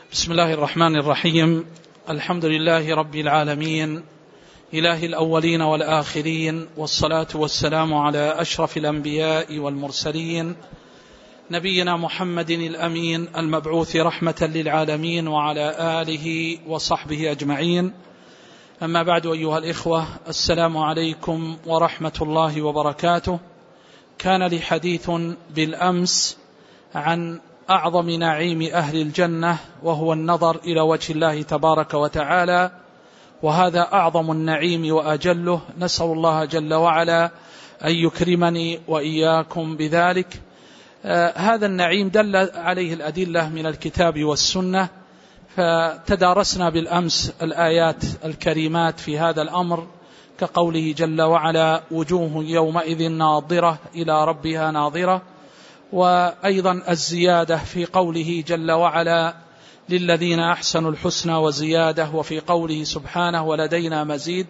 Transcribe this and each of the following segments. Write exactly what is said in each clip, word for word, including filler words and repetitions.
بسم الله الرحمن الرحيم. الحمد لله رب العالمين، إله الأولين والآخرين، والصلاة والسلام على أشرف الأنبياء والمرسلين، نبينا محمد الأمين المبعوث رحمة للعالمين، وعلى آله وصحبه أجمعين. أما بعد، أيها الإخوة، السلام عليكم ورحمة الله وبركاته. كان لي حديث بالأمس عن أعظم نعيم أهل الجنة، وهو النظر إلى وجه الله تبارك وتعالى، وهذا أعظم النعيم وأجله. نسأل الله جل وعلا أن يكرمني وإياكم بذلك. آه هذا النعيم دل عليه الأدلة من الكتاب والسنة، فتدارسنا بالأمس الآيات الكريمات في هذا الأمر، كقوله جل وعلا: وجوه يومئذ ناظرة إلى ربها ناظرة، وأيضا الزيادة في قوله جل وعلا: للذين أحسنوا الحسنى وزيادة، وفي قوله سبحانه: ولدينا مزيد.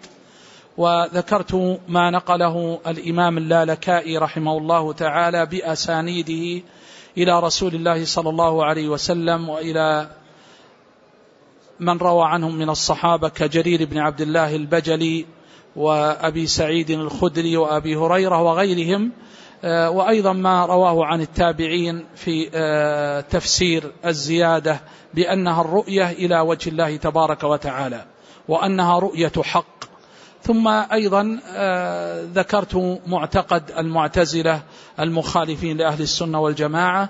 وذكرت ما نقله الإمام اللالكائي رحمه الله تعالى بأسانيده إلى رسول الله صلى الله عليه وسلم، وإلى من روى عنهم من الصحابة كجرير بن عبد الله البجلي وأبي سعيد الخدري وأبي هريرة وغيرهم، وأيضا ما رواه عن التابعين في تفسير الزيادة بأنها الرؤية إلى وجه الله تبارك وتعالى، وأنها رؤية حق. ثم أيضا ذكرت معتقد المعتزلة المخالفين لأهل السنة والجماعة،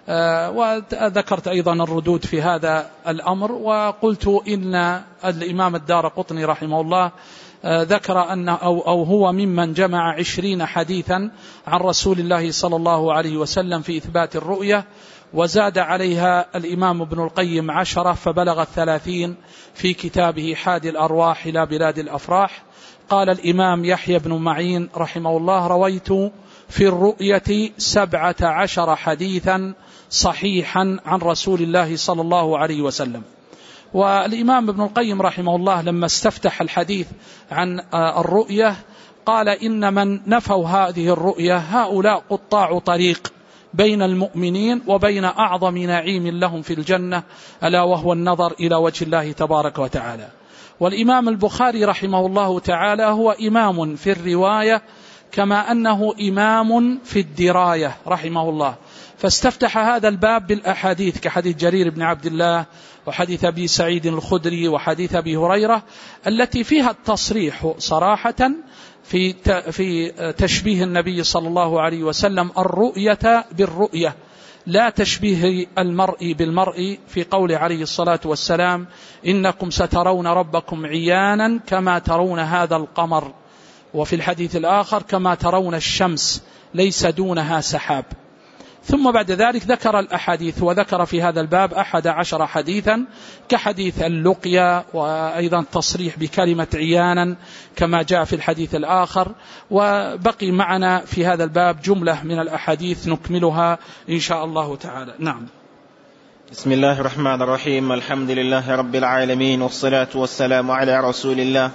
وذكرت أيضا الردود في هذا الأمر، وقلت إن الإمام الدارقطني رحمه الله ذكر أن أو, أو هو ممن جمع عشرين حديثا عن رسول الله صلى الله عليه وسلم في إثبات الرؤية، وزاد عليها الإمام ابن القيم عشرة، فبلغ الثلاثين في كتابه حادي الأرواح إلى بلاد الأفراح. قال الإمام يحيى بن معين رحمه الله: رويت في الرؤية سبعة عشر حديثا صحيحا عن رسول الله صلى الله عليه وسلم. والإمام ابن القيم رحمه الله لما استفتح الحديث عن الرؤية قال: إن من نفوا هذه الرؤية هؤلاء قطاع طريق بين المؤمنين وبين أعظم نعيم لهم في الجنة، ألا وهو النظر إلى وجه الله تبارك وتعالى. والإمام البخاري رحمه الله تعالى هو إمام في الرواية كما أنه إمام في الدراية رحمه الله، فاستفتح هذا الباب بالأحاديث كحديث جرير بن عبد الله، وحديث أبي سعيد الخدري، وحديث أبي هريرة، التي فيها التصريح صراحة في في تشبيه النبي صلى الله عليه وسلم الرؤية بالرؤية، لا تشبيه المرء بالمرء، في قول عليه الصلاة والسلام: إنكم سترون ربكم عيانا كما ترون هذا القمر، وفي الحديث الآخر: كما ترون الشمس ليس دونها سحاب. ثم بعد ذلك ذكر الأحاديث، وذكر في هذا الباب أحد عشر حديثا كحديث اللقيا، وأيضا تصريح بكلمة عيانا كما جاء في الحديث الآخر. وبقي معنا في هذا الباب جملة من الأحاديث نكملها إن شاء الله تعالى. نعم. بسم الله الرحمن الرحيم. الحمد لله رب العالمين، والصلاة والسلام على رسول الله.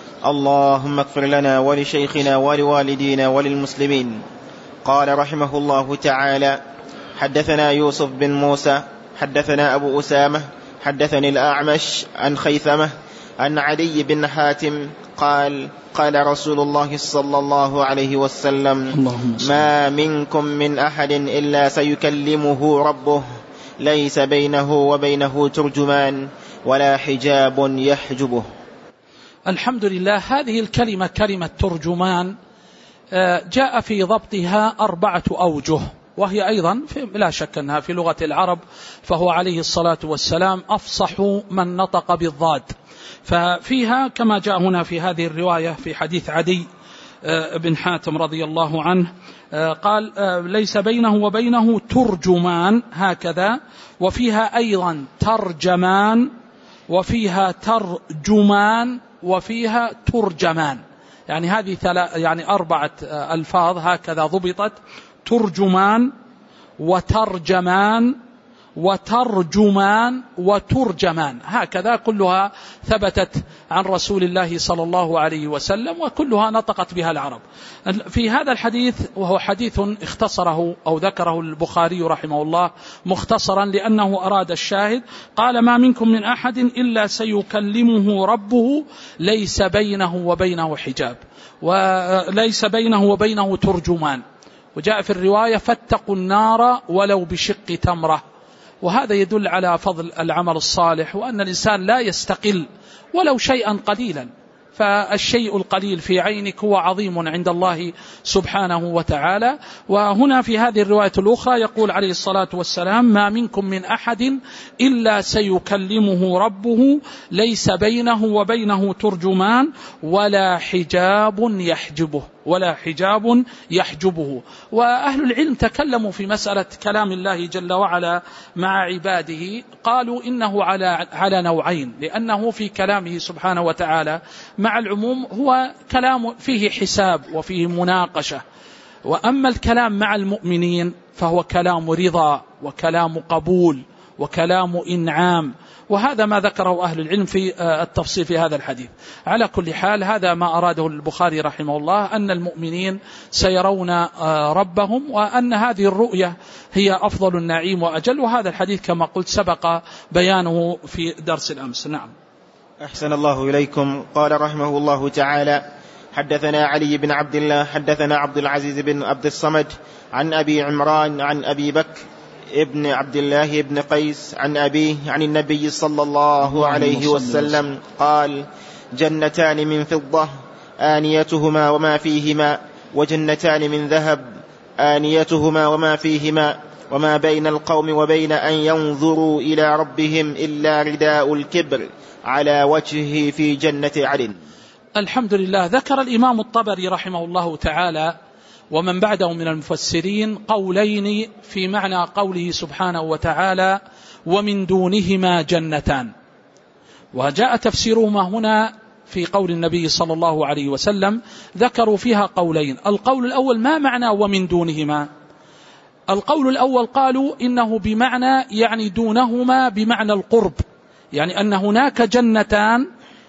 اللهم اغفر لنا ولشيخنا ولوالدينا وللمسلمين. قال رحمه الله تعالى: حدثنا يوسف بن موسى حدثنا أبو أسامة حدثني الأعمش عن خيثمة عن علي بن حاتم قال: قال رسول الله صلى الله عليه وسلم: ما منكم من أحد إلا سيكلمه ربه، ليس بينه وبينه ترجمان ولا حجاب يحجبه. الحمد لله. هذه الكلمة كلمة ترجمان جاء في ضبطها أربعة أوجه، وهي أيضا لا شك أنها في لغة العرب، فهو عليه الصلاة والسلام أفصح من نطق بالضاد. ففيها كما جاء هنا في هذه الرواية في حديث عدي بن حاتم رضي الله عنه قال: ليس بينه وبينه ترجمان، هكذا. وفيها أيضا ترجمان، وفيها ترجمان، وفيها ترجمان، يعني هذه يعني أربعة ألفاظ هكذا ضبطت: ترجمان وترجمان وترجمان وترجمان، هكذا كلها ثبتت عن رسول الله صلى الله عليه وسلم، وكلها نطقت بها العرب. في هذا الحديث، وهو حديث اختصره أو ذكره البخاري رحمه الله مختصرا لأنه أراد الشاهد، قال: ما منكم من أحد إلا سيكلمه ربه ليس بينه وبينه حجاب، وليس بينه وبينه ترجمان. وجاء في الرواية: فاتقوا النار ولو بشق تمرة. وهذا يدل على فضل العمل الصالح، وأن الإنسان لا يستقل ولو شيئا قليلا، فالشيء القليل في عينك هو عظيم عند الله سبحانه وتعالى. وهنا في هذه الرواية الأخرى يقول عليه الصلاة والسلام: ما منكم من أحد إلا سيكلمه ربه ليس بينه وبينه ترجمان ولا حجاب يحجبه ولا حجاب يحجبه. وأهل العلم تكلموا في مسألة كلام الله جل وعلا مع عباده، قالوا إنه على على نوعين، لأنه في كلامه سبحانه وتعالى مع العموم هو كلام فيه حساب وفيه مناقشة، وأما الكلام مع المؤمنين فهو كلام رضا وكلام قبول وكلام إنعام، وهذا ما ذكره أهل العلم في التفصيل في هذا الحديث. على كل حال، هذا ما أراده البخاري رحمه الله، أن المؤمنين سيرون ربهم، وأن هذه الرؤية هي أفضل النعيم وأجل. وهذا الحديث كما قلت سبق بيانه في درس الأمس. نعم. أحسن الله إليكم. قال رحمه الله تعالى: حدثنا علي بن عبد الله حدثنا عبد العزيز بن عبد الصمد عن أبي عمران عن أبي بكر ابن عبد الله بن قيس عن أبيه عن النبي صلى الله عليه وسلم قال: جنتان من فضة آنيتهما وما فيهما، وجنتان من ذهب آنيتهما وما فيهما، وما بين القوم وبين أن ينظروا إلى ربهم إلا رداء الكبر على وجهه في جنة عدن. الحمد لله. ذكر الإمام الطبري رحمه الله تعالى ومن بعده من المفسرين قولين في معنى قوله سبحانه وتعالى: ومن دونهما جنتان. وجاء تفسيرهما هنا في قول النبي صلى الله عليه وسلم، ذكروا فيها قولين. القول الأول: ما معنى ومن دونهما؟ القول الأول قالوا إنه بمعنى يعني دونهما بمعنى القرب، يعني أن هناك جنتان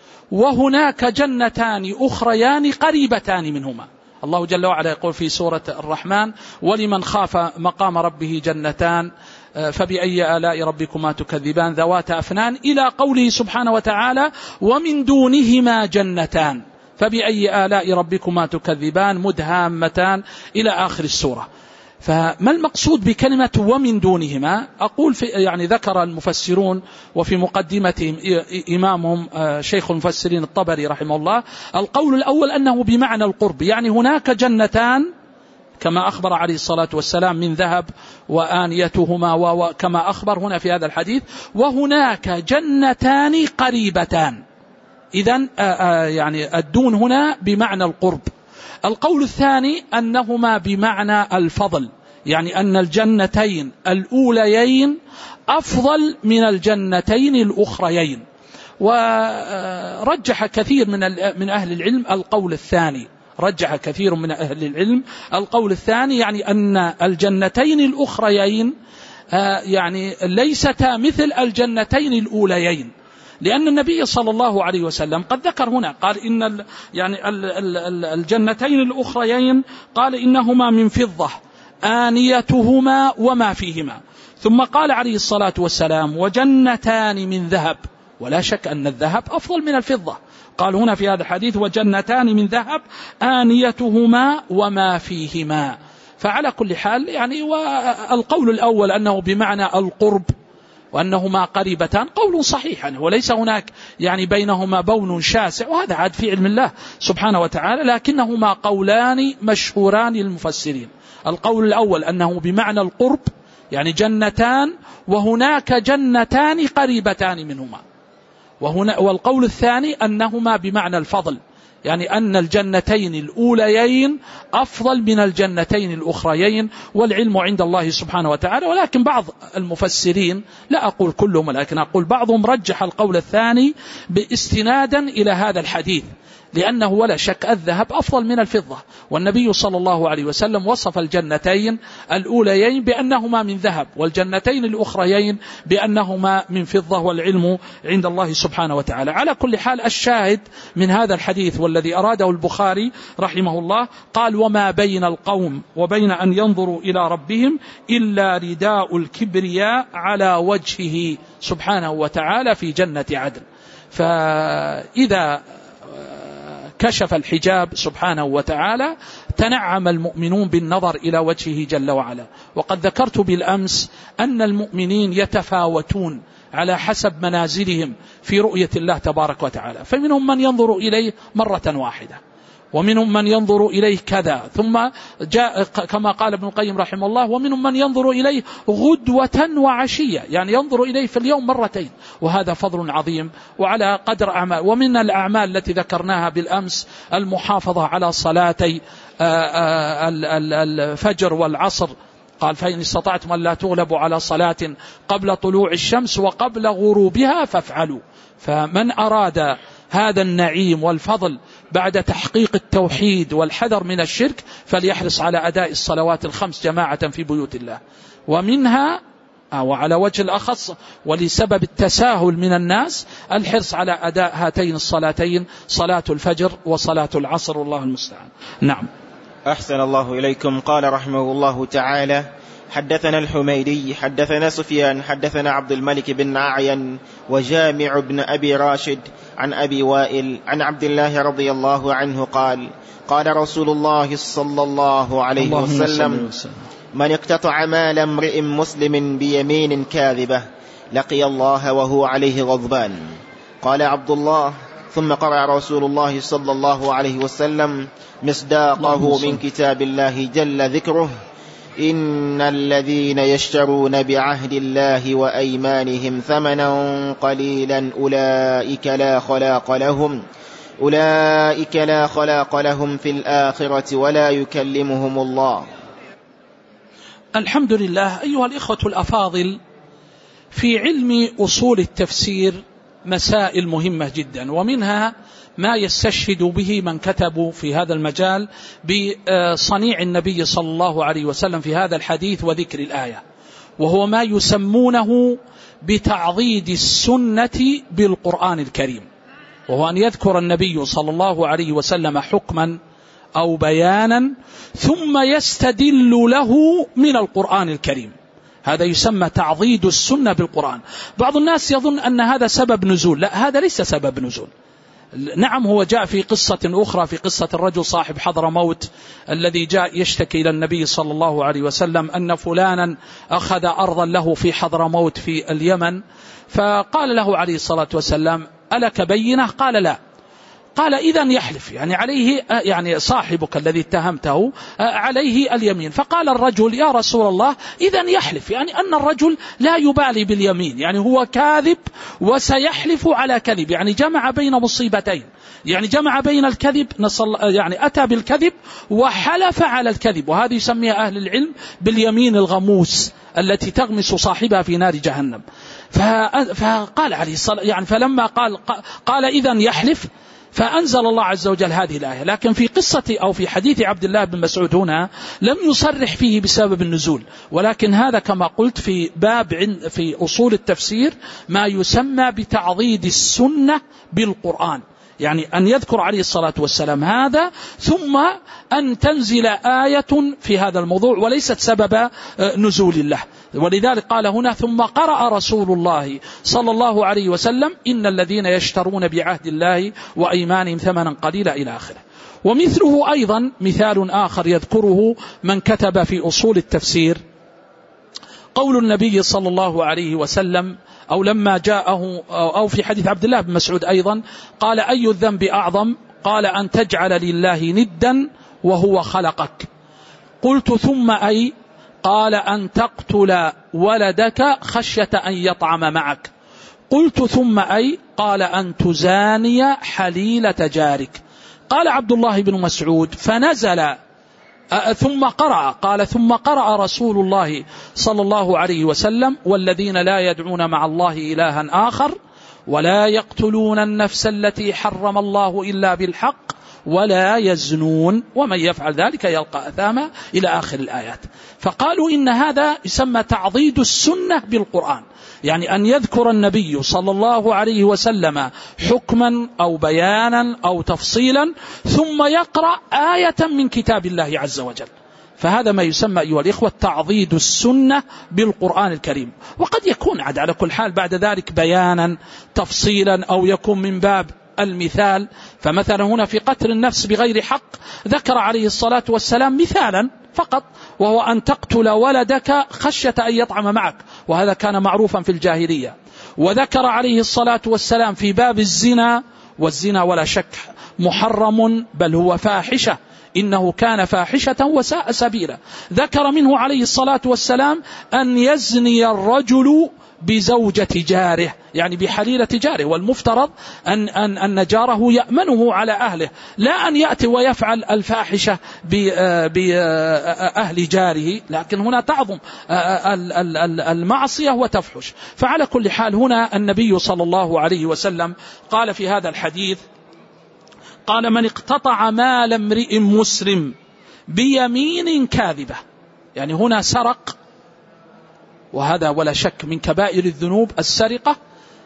وهناك جنتان أخريان قريبتان منهما. الله جل وعلا يقول في سورة الرحمن: ولمن خاف مقام ربه جنتان فبأي آلاء ربكما تكذبان ذوات أفنان، إلى قوله سبحانه وتعالى: ومن دونهما جنتان فبأي آلاء ربكما تكذبان مدهامتان، إلى آخر السورة. فما المقصود بكلمة ومن دونهما؟ أقول في يعني ذكر المفسرون وفي مقدمتهم إمامهم شيخ المفسرين الطبري رحمه الله، القول الأول أنه بمعنى القرب، يعني هناك جنتان كما أخبر عليه الصلاة والسلام من ذهب وآنيتهما، وكما أخبر هنا في هذا الحديث، وهناك جنتان قريبتان. إذن يعني الدون هنا بمعنى القرب. القول الثاني أنهما بمعنى الفضل، يعني أن الجنتين الأوليين أفضل من الجنتين الأخريين. ورجح كثير من من أهل العلم القول الثاني، رجح كثير من أهل العلم القول الثاني، يعني أن الجنتين الأخريين يعني ليستا مثل الجنتين الأوليين، لأن النبي صلى الله عليه وسلم قد ذكر هنا قال إن ال يعني ال ال الجنتين الأخريين قال إنهما من فضة آنيتهما وما فيهما، ثم قال عليه الصلاة والسلام: وجنتان من ذهب. ولا شك أن الذهب أفضل من الفضة. قال هنا في هذا الحديث: وجنتان من ذهب آنيتهما وما فيهما. فعلى كل حال يعني والقول الأول أنه بمعنى القرب وأنهما قريبتان قول صحيح، يعني وليس هناك يعني بينهما بون شاسع، وهذا عاد في علم الله سبحانه وتعالى، لكنهما قولان مشهوران للمفسرين. القول الأول أنه بمعنى القرب، يعني جنتان وهناك جنتان قريبتان منهما، وهنا والقول الثاني أنهما بمعنى الفضل، يعني أن الجنتين الأوليين أفضل من الجنتين الأخريين، والعلم عند الله سبحانه وتعالى. ولكن بعض المفسرين، لا أقول كلهم ولكن أقول بعضهم، رجح القول الثاني باستنادا إلى هذا الحديث، لأنه ولا شك الذهب أفضل من الفضة، والنبي صلى الله عليه وسلم وصف الجنتين الأوليين بأنهما من ذهب، والجنتين الأخريين بأنهما من فضة، والعلم عند الله سبحانه وتعالى. على كل حال الشاهد من هذا الحديث والذي أراده البخاري رحمه الله قال: وما بين القوم وبين أن ينظروا إلى ربهم إلا رداء الكبرياء على وجهه سبحانه وتعالى في جنة عدن. فإذا كشف الحجاب سبحانه وتعالى تنعم المؤمنون بالنظر إلى وجهه جل وعلا. وقد ذكرت بالأمس أن المؤمنين يتفاوتون على حسب منازلهم في رؤية الله تبارك وتعالى، فمنهم من ينظر إليه مرة واحدة، ومنهم من ينظر إليه كذا، ثم جاء كما قال ابن القيم رحمه الله: ومنهم من ينظر إليه غدوة وعشية، يعني ينظر إليه في اليوم مرتين، وهذا فضل عظيم وعلى قدر أعمال. ومن الأعمال التي ذكرناها بالأمس المحافظة على صلاتي الفجر والعصر، قال: فإن استطعتم أن لا تغلبوا على صلاة قبل طلوع الشمس وقبل غروبها فافعلوا. فمن أراد هذا النعيم والفضل بعد تحقيق التوحيد والحذر من الشرك فليحرص على أداء الصلوات الخمس جماعة في بيوت الله. ومنها وعلى وجه الأخص ولسبب التساهل من الناس الحرص على أداء هاتين الصلاتين، صلاة الفجر وصلاة العصر، والله المستعان. نعم. أحسن الله إليكم. قال رحمه الله تعالى: حدثنا الحميدي حدثنا سفيان حدثنا عبد الملك بن أعين وجامع بن أبي راشد عن أبي وائل عن عبد الله رضي الله عنه قال: قال رسول الله صلى الله عليه وسلم: من اقتطع مال امرئ مسلم بيمين كاذبة لقي الله وهو عليه غضبان. قال عبد الله: ثم قرأ رسول الله صلى الله عليه وسلم مصداقه من كتاب الله جل ذكره: إن الذين يشترون بعهد الله وأيمانهم ثمنا قليلا أولئك لا خلاق لهم أولئك لا خلاق لهم في الآخرة ولا يكلمهم الله. الحمد لله. أيها الإخوة الأفاضل، في علم أصول التفسير مسائل مهمة جدا، ومنها ما يستشهد به من كتبوا في هذا المجال بصنيع النبي صلى الله عليه وسلم في هذا الحديث وذكر الآية، وهو ما يسمونه بتعضيد السنة بالقرآن الكريم، وهو أن يذكر النبي صلى الله عليه وسلم حكما أو بيانا ثم يستدل له من القرآن الكريم. هذا يسمى تعضيد السنة بالقرآن. بعض الناس يظن أن هذا سبب نزول، لا، هذا ليس سبب نزول. نعم، هو جاء في قصة أخرى، في قصة الرجل صاحب حضرموت الذي جاء يشتكي إلى النبي صلى الله عليه وسلم أن فلانا أخذ أرضا له في حضرموت في اليمن، فقال له عليه الصلاة والسلام: ألك بينة؟ قال: لا. قال: إذن يحلف، يعني عليه، يعني صاحبك الذي اتهمته عليه اليمين. فقال الرجل: يا رسول الله، إذن يحلف، يعني أن الرجل لا يبالي باليمين، يعني هو كاذب وسيحلف على كذب، يعني جمع بين مصيبتين، يعني جمع بين الكذب، يعني أتى بالكذب وحلف على الكذب، وهذه يسميها أهل العلم باليمين الغموس التي تغمس صاحبها في نار جهنم. فقال عليه الصلاة، يعني فلما قال قال إذن يحلف، فأنزل الله عز وجل هذه الآية. لكن في قصة أو في حديث عبد الله بن مسعود هنا لم يصرح فيه بسبب النزول، ولكن هذا كما قلت في باب في أصول التفسير ما يسمى بتعضيد السنة بالقرآن، يعني أن يذكر عليه الصلاة والسلام هذا ثم أن تنزل آية في هذا الموضوع وليست سبب نزول له. ولذلك قال هنا: ثم قرأ رسول الله صلى الله عليه وسلم إن الذين يشترون بعهد الله وأيمانهم ثمنا قليلا إلى آخره. ومثله أيضا مثال آخر يذكره من كتب في أصول التفسير قول النبي صلى الله عليه وسلم، أو لما جاءه، أو في حديث عبد الله بن مسعود أيضا قال: أي الذنب أعظم؟ قال: أن تجعل لله ندا وهو خلقك. قلت: ثم أي؟ قال: أن تقتل ولدك خشية أن يطعم معك. قلت: ثم أي؟ قال: أن تزاني حليلة جارك. قال عبد الله بن مسعود: فنزل ثم قرأ، قال: ثم قرأ رسول الله صلى الله عليه وسلم: والذين لا يدعون مع الله إلها آخر ولا يقتلون النفس التي حرم الله إلا بالحق ولا يزنون ومن يفعل ذلك يلقى أثاما إلى آخر الآيات. فقالوا إن هذا يسمى تعضيد السنة بالقرآن، يعني أن يذكر النبي صلى الله عليه وسلم حكما أو بيانا أو تفصيلا ثم يقرأ آية من كتاب الله عز وجل. فهذا ما يسمى أيها الإخوة تعضيد السنة بالقرآن الكريم. وقد يكون عاد على كل حال بعد ذلك بيانا تفصيلا أو يكون من باب المثال. فمثلا هنا في قتل النفس بغير حق ذكر عليه الصلاة والسلام مثالا فقط، وهو أن تقتل ولدك خشية أن يطعم معك، وهذا كان معروفا في الجاهلية. وذكر عليه الصلاة والسلام في باب الزنا، والزنا ولا شك محرم بل هو فاحشة، إنه كان فاحشة وساء سبيلا. ذكر منه عليه الصلاة والسلام أن يزني الرجل بزوجة جاره، يعني بحليلة جاره، والمفترض أن, أن, أن جاره يأمنه على أهله، لا أن يأتي ويفعل الفاحشة بأهل جاره، لكن هنا تعظم المعصية وتفحش. فعلى كل حال هنا النبي صلى الله عليه وسلم قال في هذا الحديث، قال من اقتطع مال امرئ مسلم بيمين كاذبة، يعني هنا سرق، وهذا ولا شك من كبائر الذنوب السرقة،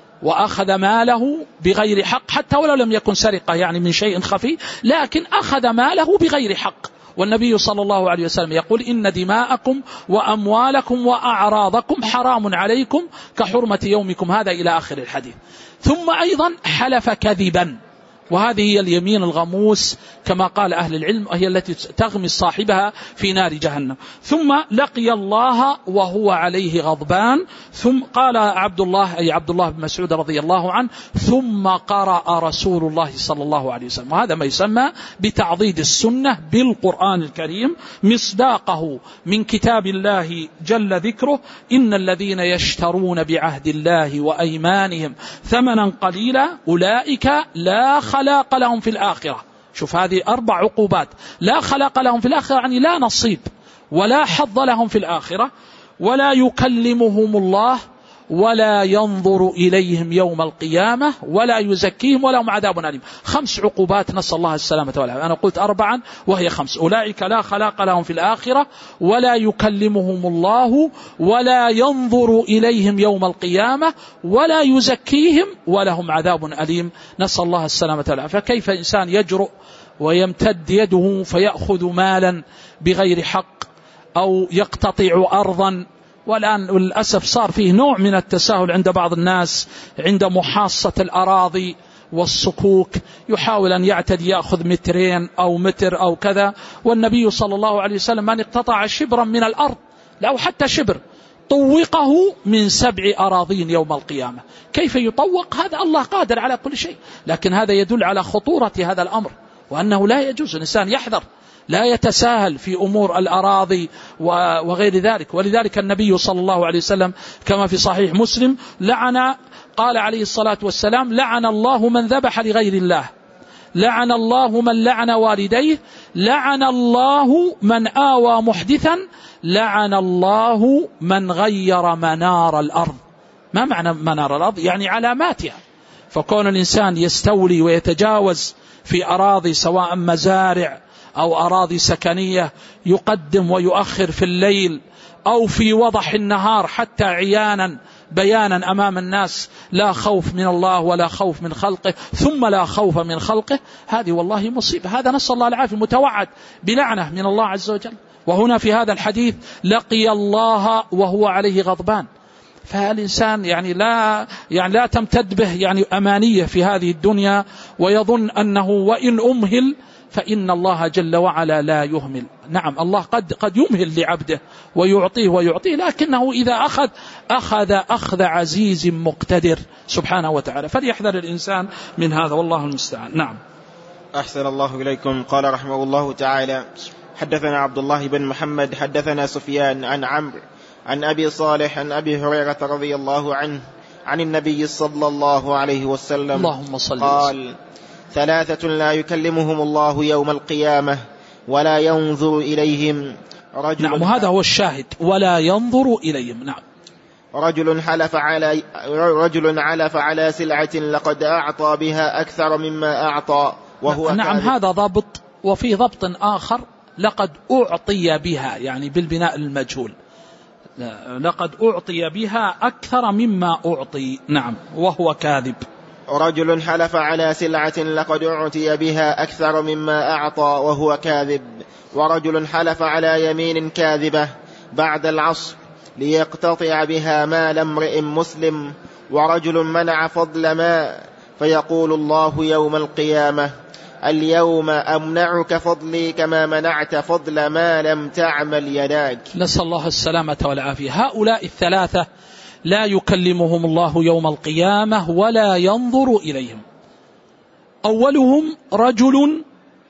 وأخذ ماله بغير حق، حتى ولو لم يكن سرقة يعني من شيء خفي، لكن أخذ ماله بغير حق. والنبي صلى الله عليه وسلم يقول إن دماءكم وأموالكم وأعراضكم حرام عليكم كحرمة يومكم هذا إلى آخر الحديث. ثم أيضا حلف كذبا، وهذه هي اليمين الغموس كما قال أهل العلم، هي التي تغمس صاحبها في نار جهنم. ثم لقي الله وهو عليه غضبان، ثم قال عبد الله أي عبد الله بن مسعود رضي الله عنه ثم قرأ رسول الله صلى الله عليه وسلم. وهذا ما يسمى بتعضيد السنة بالقرآن الكريم، مصداقه من كتاب الله جل ذكره إن الذين يشترون بعهد الله وأيمانهم ثمنا قليلا أولئك لا خلاق لهم في الآخرة. شوف هذه أربع عقوبات، لا خلاق لهم في الآخرة يعني لا نصيب ولا حظ لهم في الآخرة، ولا يكلمهم الله ولا ينظر إليهم يوم القيامة ولا يزكيهم ولهم عذاب أليم. خمس عقوبات نسأل الله السلامة والعافية. أنا قلت أربعا وهي خمس. أولئك لا خلاق لهم في الآخرة ولا يكلمهم الله ولا ينظر إليهم يوم القيامة ولا يزكيهم ولهم عذاب أليم. نسأل الله السلامة والعافية. كيف إنسان يجرؤ ويمتد يده فيأخذ مالا بغير حق أو يقتطع أرضا؟ والآن للأسف صار فيه نوع من التساهل عند بعض الناس عند محاصة الأراضي والصكوك، يحاول أن يعتدي يأخذ مترين أو متر أو كذا. والنبي صلى الله عليه وسلم من اقتطع شبرا من الأرض لا حتى شبر طوقه من سبع أراضين يوم القيامة. كيف يطوق هذا؟ الله قادر على كل شيء، لكن هذا يدل على خطورة هذا الأمر وأنه لا يجوز الإنسان يحذر، لا يتساهل في أمور الأراضي وغير ذلك. ولذلك النبي صلى الله عليه وسلم كما في صحيح مسلم لعن، قال عليه الصلاة والسلام لعن الله من ذبح لغير الله، لعن الله من لعن والديه، لعن الله من آوى محدثا، لعن الله من غير منار الأرض. ما معنى منار الأرض؟ يعني علاماتها. فكون الإنسان يستولي ويتجاوز في أراضي سواء مزارع أو أراضي سكنية، يقدم ويؤخر في الليل أو في وضح النهار حتى عيانا بيانا أمام الناس، لا خوف من الله ولا خوف من خلقه ثم لا خوف من خلقه، هذه والله مصيبة. هذا نسأل الله العافية متوعد بلعنة من الله عز وجل. وهنا في هذا الحديث لقي الله وهو عليه غضبان. فالإنسان يعني لا يعني لا تمتد به يعني أمانية في هذه الدنيا ويظن أنه وإن أمهل فإن الله جل وعلا لا يهمل. نعم الله قد قد يمهل لعبده ويعطيه ويعطيه، لكنه إذا أخذ أخذ أخذ عزيز مقتدر سبحانه وتعالى. فليحذر الإنسان من هذا والله المستعان. نعم. أحسن الله إليكم. قال رحمه الله تعالى حدثنا عبد الله بن محمد حدثنا سفيان عن عمرو عن أبي صالح عن أبي هريرة رضي الله عنه عن النبي صلى الله عليه وسلم اللهم صل قال ثلاثة لا يكلمهم الله يوم القيامة ولا ينظر إليهم رجل. نعم هذا هو الشاهد، ولا ينظر إليهم. نعم. رجل حلف على رجل حلف على سلعة لقد أعطى بها أكثر مما أعطى وهو نعم كاذب. هذا ضبط. وفي ضبط آخر لقد أعطي بها، يعني بالبناء المجهول، لقد أعطي بها أكثر مما أعطي، نعم، وهو كاذب. رجل حلف على سلعة لقد أعطي بها أكثر مما أعطى وهو كاذب. ورجل حلف على يمين كاذبة بعد العصر ليقتطع بها مال امرئ مسلم. ورجل منع فضل ما فيقول الله يوم القيامة اليوم أمنعك فضلي كما منعت فضل ما لم تعمل يداك. نسأل الله السلامة والعافية. هؤلاء الثلاثة لا يكلمهم الله يوم القيامة ولا ينظر إليهم. أولهم رجل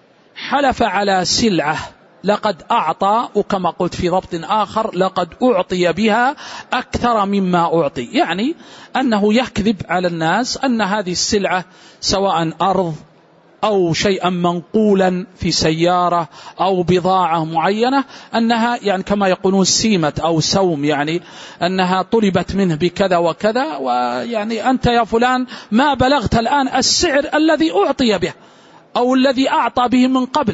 حلف على سلعة لقد أعطى، وكما قلت في ضبط آخر لقد أعطي بها أكثر مما أعطي، يعني أنه يكذب على الناس أن هذه السلعة سواء أرض أو شيئا منقولا في سيارة أو بضاعة معينة أنها يعني كما يقولون سيمت أو سوم، يعني أنها طلبت منه بكذا وكذا، ويعني أنت يا فلان ما بلغت الآن السعر الذي أعطي به أو الذي أعطى به من قبل،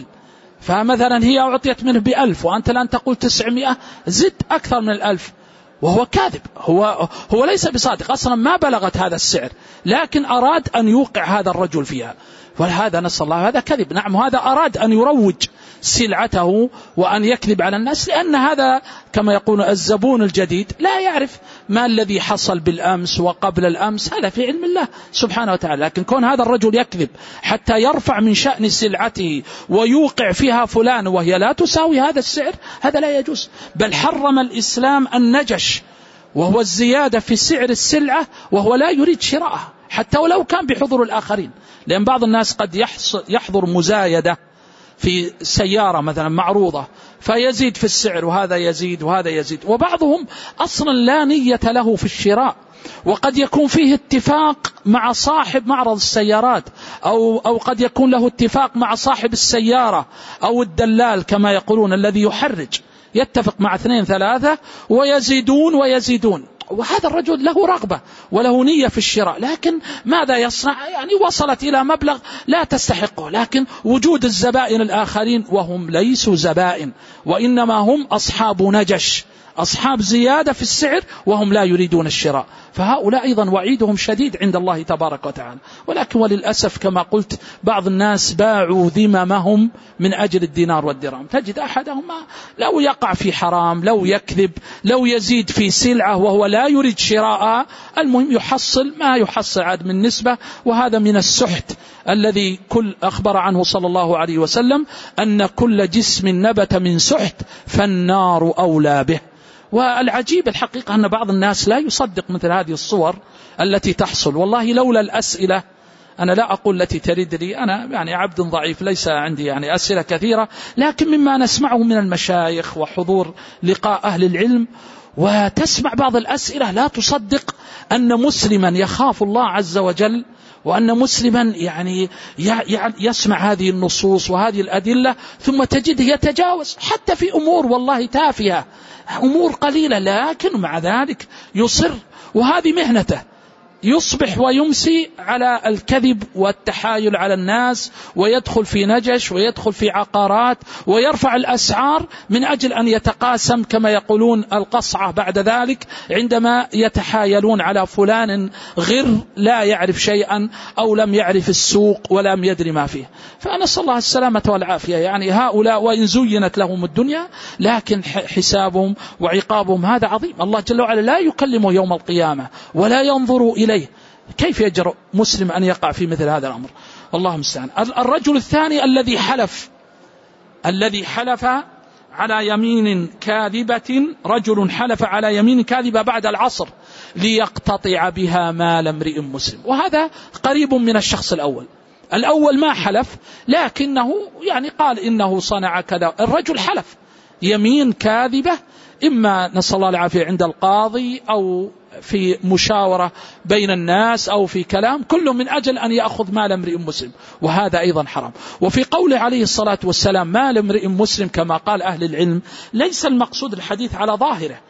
فمثلا هي أعطيت منه بألف وأنت الآن تقول تسعمائة، زد أكثر من الألف، وهو كاذب. هو هو ليس بصادق أصلا، ما بلغت هذا السعر، لكن أراد أن يوقع هذا الرجل فيها، وهذا نسأل الله هذا كذب. نعم هذا أراد أن يروج سلعته وأن يكذب على الناس، لأن هذا كما يقول الزبون الجديد لا يعرف ما الذي حصل بالأمس وقبل الأمس، هذا في علم الله سبحانه وتعالى. لكن كون هذا الرجل يكذب حتى يرفع من شأن سلعته ويوقع فيها فلان وهي لا تساوي هذا السعر، هذا لا يجوز. بل حرم الإسلام النجش، وهو الزيادة في سعر السلعة وهو لا يريد شراءها حتى ولو كان بحضور الآخرين، لأن بعض الناس قد يحضر مزايدة في سيارة مثلا معروضة فيزيد في السعر وهذا يزيد وهذا يزيد، وبعضهم أصلا لا نية له في الشراء، وقد يكون فيه اتفاق مع صاحب معرض السيارات أو, أو قد يكون له اتفاق مع صاحب السيارة أو الدلال كما يقولون الذي يحرج، يتفق مع اثنين ثلاثة ويزيدون ويزيدون، وهذا الرجل له رغبة وله نية في الشراء، لكن ماذا يصنع؟ يعني وصلت إلى مبلغ لا تستحقه، لكن وجود الزبائن الآخرين وهم ليسوا زبائن وإنما هم أصحاب نجش، أصحاب زيادة في السعر وهم لا يريدون الشراء، فهؤلاء أيضا وعيدهم شديد عند الله تبارك وتعالى. ولكن وللأسف كما قلت بعض الناس باعوا ذممهم من أجل الدينار والدرهم، تجد أحدهم لو يقع في حرام، لو يكذب، لو يزيد في سلعة وهو لا يريد شراءها، المهم يحصل ما يحصل عاد من نسبة، وهذا من السحت الذي كل أخبر عنه صلى الله عليه وسلم أن كل جسم نبت من سحت فالنار أولى به. والعجيب الحقيقة أن بعض الناس لا يصدق مثل هذه الصور التي تحصل. والله لولا الأسئلة، أنا لا أقول التي ترد لي، أنا يعني عبد ضعيف ليس عندي يعني أسئلة كثيرة، لكن مما نسمعه من المشايخ وحضور لقاء أهل العلم، وتسمع بعض الأسئلة لا تصدق أن مسلما يخاف الله عز وجل، وأن مسلما يعني يسمع هذه النصوص وهذه الأدلة ثم تجده يتجاوز حتى في أمور والله تافهة، أمور قليلة، لكن مع ذلك يصر، وهذه مهنته، يصبح ويمسي على الكذب والتحايل على الناس، ويدخل في نجش ويدخل في عقارات ويرفع الأسعار من أجل أن يتقاسم كما يقولون القصعة بعد ذلك، عندما يتحايلون على فلان غير لا يعرف شيئا أو لم يعرف السوق ولم يدري ما فيه. فنسأل الله السلامة والعافية. يعني هؤلاء وإن زينت لهم الدنيا لكن حسابهم وعقابهم هذا عظيم. الله جل وعلا لا يكلمه يوم القيامة ولا ينظر إليه. كيف يجرؤ مسلم أن يقع في مثل هذا الأمر؟ الله المستعان. الرجل الثاني الذي حلف الذي حلف على يمين كاذبة، رجل حلف على يمين كاذبة بعد العصر ليقتطع بها مال امرئ مسلم، وهذا قريب من الشخص الأول. الأول ما حلف لكنه يعني قال إنه صنع كذا، الرجل حلف يمين كاذبة، إما نسأل الله العافية عند القاضي أو في مشاورة بين الناس أو في كلام، كله من أجل أن يأخذ مال امرئ مسلم، وهذا أيضا حرام. وفي قوله عليه الصلاة والسلام مال امرئ مسلم كما قال أهل العلم، ليس المقصود الحديث على ظاهره،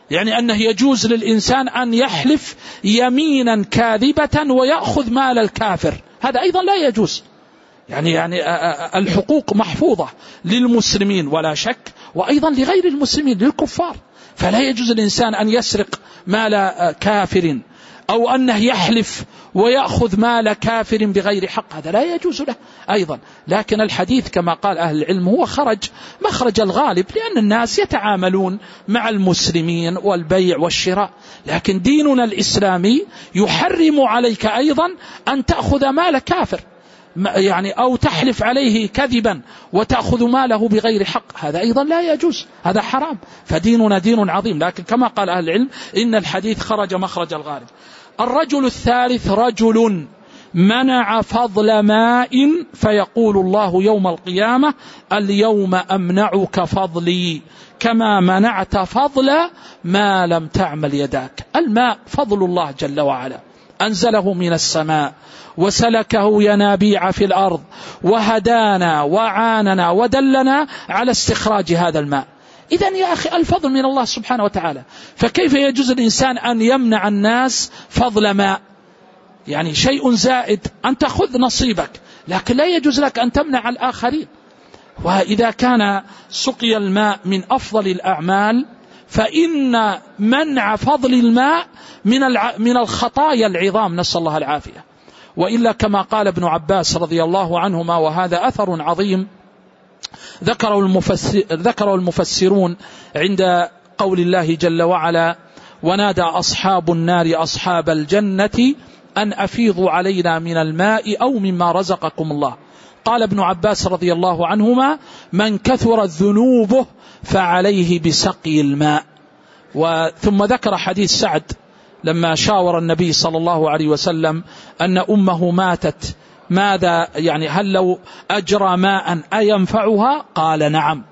يعني أنه يجوز للإنسان أن يحلف يمينا كاذبة ويأخذ مال الكافر، هذا أيضا لا يجوز. يعني يعني الحقوق محفوظة للمسلمين ولا شك، وأيضا لغير المسلمين للكفار، فلا يجوز للإنسان أن يسرق مال كافر أو أنه يحلف ويأخذ مال كافر بغير حق، هذا لا يجوز له أيضا. لكن الحديث كما قال أهل العلم هو خرج مخرج الغالب، لأن الناس يتعاملون مع المسلمين والبيع والشراء، لكن ديننا الإسلامي يحرم عليك أيضا أن تأخذ مال كافر، يعني أو تحلف عليه كذبا وتأخذ ماله بغير حق، هذا أيضا لا يجوز، هذا حرام. فديننا دين عظيم، لكن كما قال أهل العلم إن الحديث خرج مخرج الغالب. الرجل الثالث رجل منع فضل ماء فيقول الله يوم القيامة اليوم أمنعك فضلي كما منعت فضل ما لم تعمل يداك. الماء فضل الله جل وعلا، أنزله من السماء وسلكه ينابيع في الأرض وهدانا وعاننا ودلنا على استخراج هذا الماء. إذن يا أخي الفضل من الله سبحانه وتعالى، فكيف يجوز الإنسان أن يمنع الناس فضل ماء؟ يعني شيء زائد أن تأخذ نصيبك، لكن لا يجوز لك أن تمنع الآخرين. وإذا كان سقي الماء من أفضل الأعمال فإن منع فضل الماء من من الخطايا العظام، نسأل الله العافية. وإلا كما قال ابن عباس رضي الله عنهما، وهذا أثر عظيم ذكره المفسر ذكره المفسرون عند قول الله جل وعلا ونادى أصحاب النار أصحاب الجنة أن أفيضوا علينا من الماء أو مما رزقكم الله. قال ابن عباس رضي الله عنهما من كثرت ذنوبه فعليه بسقي الماء. وثم ذكر حديث سعد لما شاور النبي صلى الله عليه وسلم أن أمه ماتت، ماذا يعني هل لو أجرى ماء أينفعها؟ قال نعم.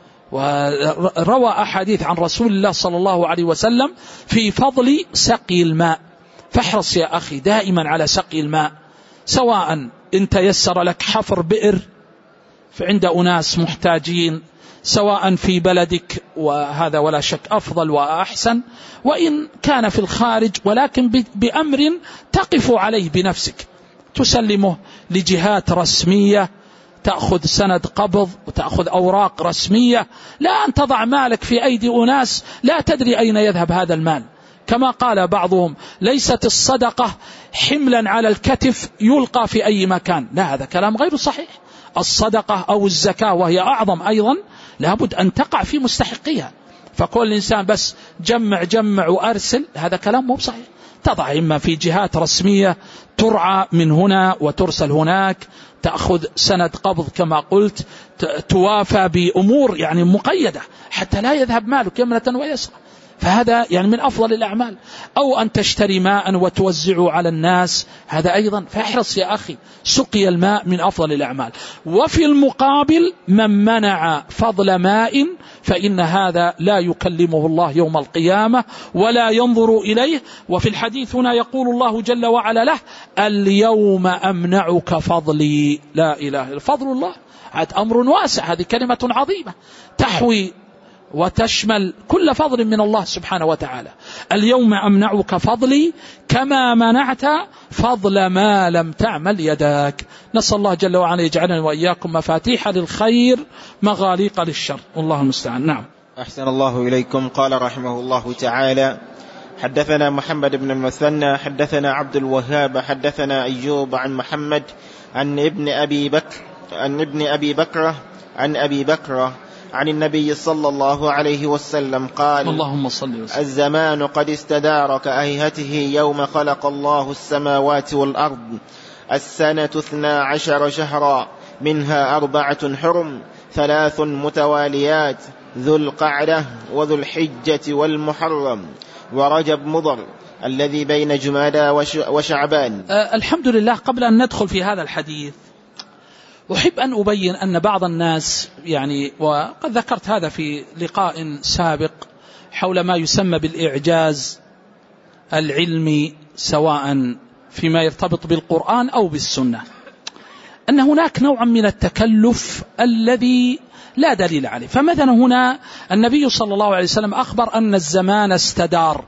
وروى أحاديث عن رسول الله صلى الله عليه وسلم في فضل سقي الماء. فاحرص يا أخي دائما على سقي الماء، سواء إن تيسر لك حفر بئر فعند أناس محتاجين، سواء في بلدك وهذا ولا شك أفضل وأحسن، وإن كان في الخارج ولكن بأمر تقف عليه بنفسك، تسلمه لجهات رسمية، تأخذ سند قبض وتأخذ أوراق رسمية، لا أن تضع مالك في أيدي أناس لا تدري أين يذهب هذا المال. كما قال بعضهم ليست الصدقة حملا على الكتف يلقى في أي مكان، لا، هذا كلام غير صحيح. الصدقة أو الزكاة وهي أعظم أيضا لابد أن تقع في مستحقيها، فكل الإنسان بس جمع جمع وأرسل، هذا كلام مو صحيح. تضع إما في جهات رسمية ترعى من هنا وترسل هناك، تأخذ سند قبض كما قلت، توافى بأمور يعني مقيدة حتى لا يذهب مالك يمنة ويسرى، فهذا يعني من أفضل الأعمال. أو أن تشتري ماء وتوزعه على الناس، هذا أيضا. فاحرص يا أخي، سقي الماء من أفضل الأعمال. وفي المقابل من منع فضل ماء فإن هذا لا يكلمه الله يوم القيامة ولا ينظر إليه. وفي الحديث هنا يقول الله جل وعلا له اليوم أمنعك فضلي. لا إله إلا فضل الله، هذا أمر واسع، هذه كلمة عظيمة تحوي وتشمل كل فضل من الله سبحانه وتعالى. اليوم أمنعك فضلي كما منعت فضل ما لم تعمل يداك. نسأل الله جل وعلا يجعلنا وإياكم مفاتيح للخير مغاليق للشر، والله المستعان. نعم. أحسن الله إليكم. قال رحمه الله تعالى حدثنا محمد بن المثنى حدثنا عبد الوهاب حدثنا أيوب عن محمد عن ابن أبي بكر عن ابن أبي بكر عن أبي بكر عن النبي صلى الله عليه وسلم قال اللهم صل وسلم الزمان قد استدار كأهيهته يوم خلق الله السماوات والأرض السنة اثنا عشر شهرا منها أربعة حرم ثلاث متواليات ذو القعدة وذو الحجة والمحرم ورجب مضر الذي بين جمادى وشعبان. أه الحمد لله. قبل أن ندخل في هذا الحديث أحب أن أبين أن بعض الناس يعني، وقد ذكرت هذا في لقاء سابق، حول ما يسمى بالإعجاز العلمي سواء فيما يرتبط بالقرآن أو بالسنة. أن هناك نوع من التكلف الذي لا دليل عليه. فمثلا هنا النبي صلى الله عليه وسلم أخبر أن الزمان استدار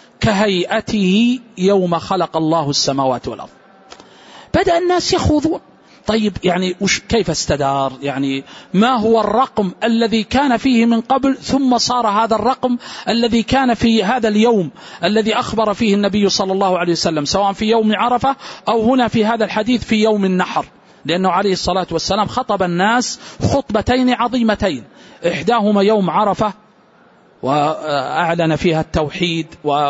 كهيئته يوم خلق الله السماوات والأرض. بدأ الناس يخوضون، طيب يعني كيف استدار؟ يعني ما هو الرقم الذي كان فيه من قبل ثم صار هذا الرقم الذي كان في هذا اليوم الذي أخبر فيه النبي صلى الله عليه وسلم، سواء في يوم عرفة أو هنا في هذا الحديث في يوم النحر، لأنه عليه الصلاة والسلام خطب الناس خطبتين عظيمتين، إحداهما يوم عرفة وأعلن فيها التوحيد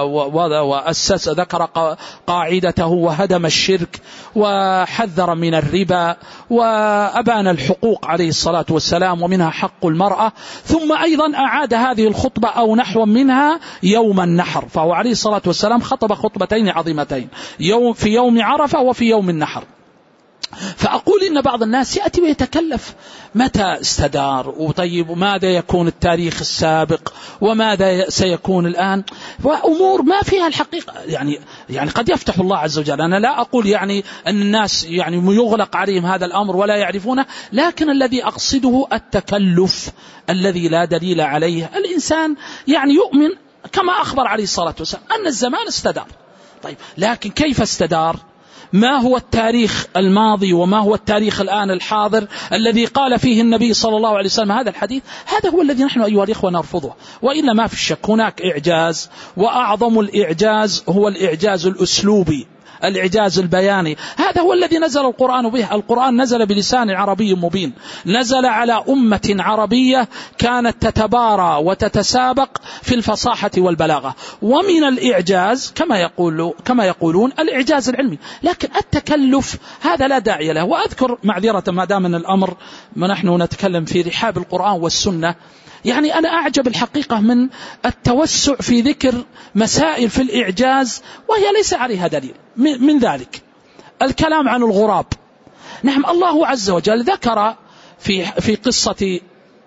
وأسس ذكر قاعدته وهدم الشرك وحذر من الربا وأبان الحقوق عليه الصلاة والسلام ومنها حق المرأة، ثم أيضا أعاد هذه الخطبة أو نحو منها يوم النحر، فهو عليه الصلاة والسلام خطب خطبتين عظيمتين، يوم في يوم عرفة وفي يوم النحر. فأقول إن بعض الناس يأتي ويتكلف متى استدار، وطيب وماذا يكون التاريخ السابق وماذا سيكون الآن، وأمور ما فيها الحقيقة. يعني يعني قد يفتح الله عز وجل. أنا لا أقول يعني أن الناس يعني يغلق عليهم هذا الأمر ولا يعرفونه، لكن الذي أقصده التكلف الذي لا دليل عليه. الإنسان يعني يؤمن كما أخبر عليه الصلاة والسلام أن الزمان استدار، طيب لكن كيف استدار؟ ما هو التاريخ الماضي وما هو التاريخ الآن الحاضر الذي قال فيه النبي صلى الله عليه وسلم هذا الحديث؟ هذا هو الذي نحن أيها الإخوة نرفضه. وإلا ما في الشك هناك إعجاز، وأعظم الإعجاز هو الإعجاز الأسلوبي، الإعجاز البياني. هذا هو الذي نزل القرآن به. القرآن نزل بلسان عربي مبين، نزل على أمة عربية كانت تتبارى وتتسابق في الفصاحة والبلاغة. ومن الإعجاز كما يقول كما يقولون الإعجاز العلمي، لكن التكلف هذا لا داعي له. وأذكر معذرة ما دام من الأمر ما نحن نتكلم في رحاب القرآن والسنة، يعني أنا أعجب الحقيقة من التوسع في ذكر مسائل في الإعجاز وهي ليس عليها دليل. من ذلك الكلام عن الغراب. نعم، الله عز وجل ذكر في في قصة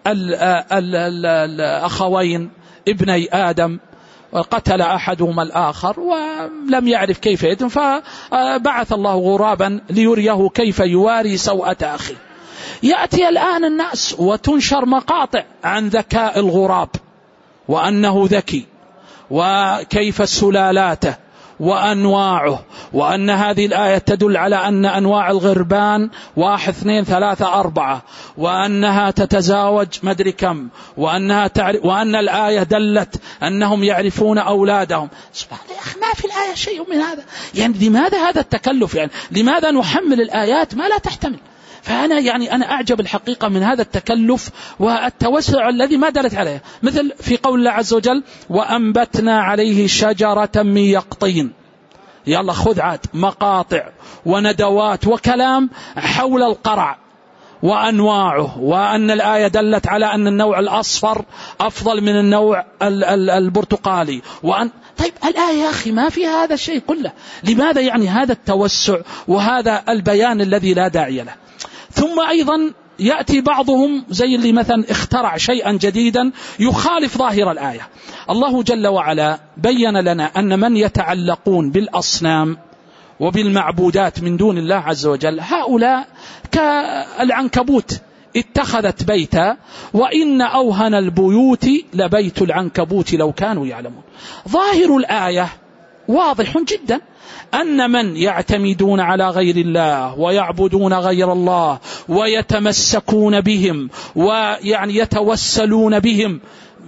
الأخوين ابني آدم، قتل أحدهما الآخر ولم يعرف كيف يدم، فبعث الله غرابا ليريه كيف يواري سوءة أخيه. يأتي الآن الناس وتنشر مقاطع عن ذكاء الغراب وأنه ذكي وكيف سلالاته وأنواعه، وأن هذه الآية تدل على أن أنواع الغربان واحد اثنين ثلاثة أربعة، وأنها تتزاوج مدري كم، وأنها تعرف، وأن الآية دلت أنهم يعرفون أولادهم. سبحان الله يا أخي، ما في الآية شيء من هذا. يعني لماذا هذا التكلف؟ يعني لماذا نحمل الآيات ما لا تحتمل؟ فأنا يعني أنا أعجب الحقيقة من هذا التكلف والتوسع الذي ما دلت عليه. مثل في قول الله عز وجل وأنبتنا عليه شجرة من يقطين. يلا خذ عاد مقاطع وندوات وكلام حول القرع وأنواعه، وأن الآية دلت على أن النوع الأصفر أفضل من النوع البرتقالي، وأن طيب الآية يا أخي ما فيها هذا الشيء كله. لماذا يعني هذا التوسع وهذا البيان الذي لا داعي له؟ ثم أيضا يأتي بعضهم زي اللي مثلا اخترع شيئا جديدا يخالف ظاهر الآية. الله جل وعلا بين لنا أن من يتعلقون بالأصنام وبالمعبودات من دون الله عز وجل هؤلاء كالعنكبوت اتخذت بيتا، وإن أوهن البيوت لبيت العنكبوت لو كانوا يعلمون. ظاهر الآية واضح جدا أن من يعتمدون على غير الله ويعبدون غير الله ويتمسكون بهم ويعني يتوسلون بهم،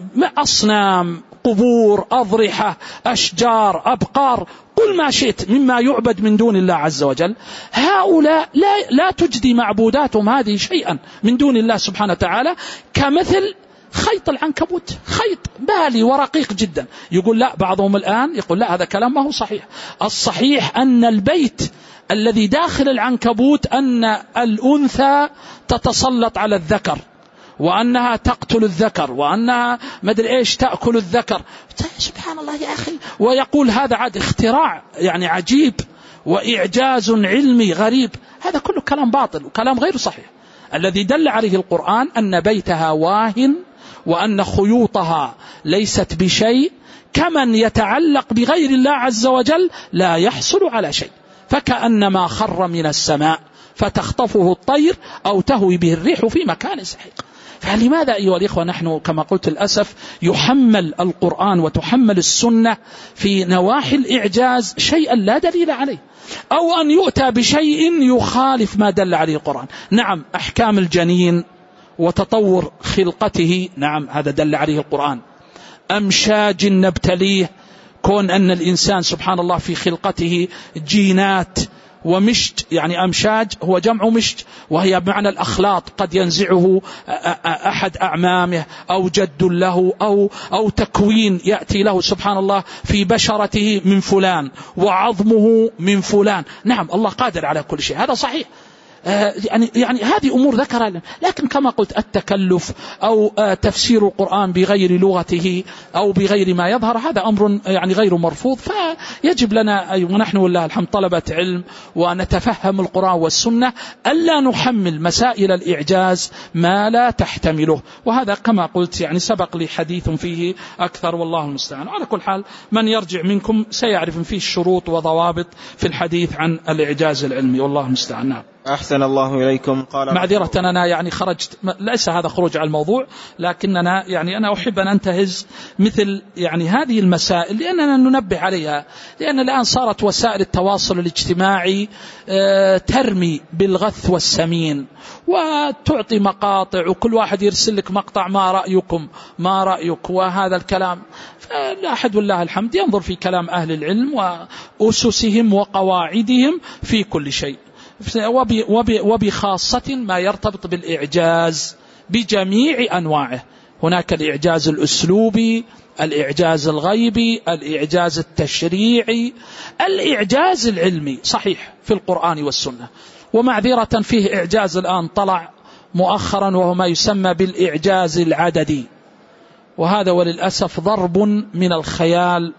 أصنام، قبور، أضرحة، أشجار، أبقار، كل ما شئت مما يعبد من دون الله عز وجل، هؤلاء لا, لا تجدي معبوداتهم هذه شيئا من دون الله سبحانه وتعالى، كمثل خيط العنكبوت، خيط بالي ورقيق جدا. يقول لا، بعضهم الآن يقول لا، هذا كلام ما هو صحيح. الصحيح أن البيت الذي داخل العنكبوت أن الأنثى تتسلط على الذكر، وأنها تقتل الذكر، وأنها مدري إيش تأكل الذكر. سبحان الله يا أخي. ويقول هذا عاد اختراع يعني عجيب وإعجاز علمي غريب. هذا كله كلام باطل وكلام غير صحيح. الذي دل عليه القرآن أن بيتها واهن، وأن خيوطها ليست بشيء، كمن يتعلق بغير الله عز وجل لا يحصل على شيء، فكأنما خر من السماء فتخطفه الطير أو تهوي به الريح في مكان سحيق. فلماذا أيها الإخوة نحن كما قلت الأسف يحمل القرآن وتحمل السنة في نواحي الإعجاز شيئا لا دليل عليه، أو أن يؤتى بشيء يخالف ما دل عليه القرآن؟ نعم، أحكام الجنين وتطور خلقته، نعم هذا دل عليه القرآن. أمشاج نبتليه، كون أن الإنسان سبحان الله في خلقته جينات ومشت، يعني أمشاج هو جمع مشت، وهي بمعنى الأخلاط، قد ينزعه أحد أعمامه أو جد له أو, أو تكوين يأتي له سبحان الله في بشرته من فلان وعظمه من فلان. نعم الله قادر على كل شيء، هذا صحيح. يعني يعني هذه أمور ذكرها لنا، لكن كما قلت التكلف أو تفسير القرآن بغير لغته أو بغير ما يظهر هذا أمر يعني غير مرفوض. فيجب لنا ونحن والله الحمد طلبة علم ونتفهم القرآن والسنة ألا نحمل مسائل الإعجاز ما لا تحتمله، وهذا كما قلت يعني سبق لي حديث فيه أكثر والله المستعان. على كل حال من يرجع منكم سيعرف فيه الشروط وضوابط في الحديث عن الإعجاز العلمي والله المستعان. نعم. أحسن الله إليكم. قال معذرة أنا يعني خرجت، ليس هذا خروج على الموضوع، لكننا يعني أنا أحب أن أنتهز مثل يعني هذه المسائل لأننا ننبه عليها، لأن الآن صارت وسائل التواصل الاجتماعي ترمي بالغث والسمين وتعطي مقاطع، وكل واحد يرسل لك مقطع ما رأيكم ما رأيك وهذا الكلام. فلا أحد والله الحمد ينظر في كلام أهل العلم وأسسهم وقواعدهم في كل شيء، وبخاصة ما يرتبط بالإعجاز بجميع أنواعه. هناك الإعجاز الأسلوبي، الإعجاز الغيبي، الإعجاز التشريعي، الإعجاز العلمي صحيح في القرآن والسنة. ومعذرة فيه إعجاز الآن طلع مؤخرا وهو ما يسمى بالإعجاز العددي، وهذا وللأسف ضرب من الخيال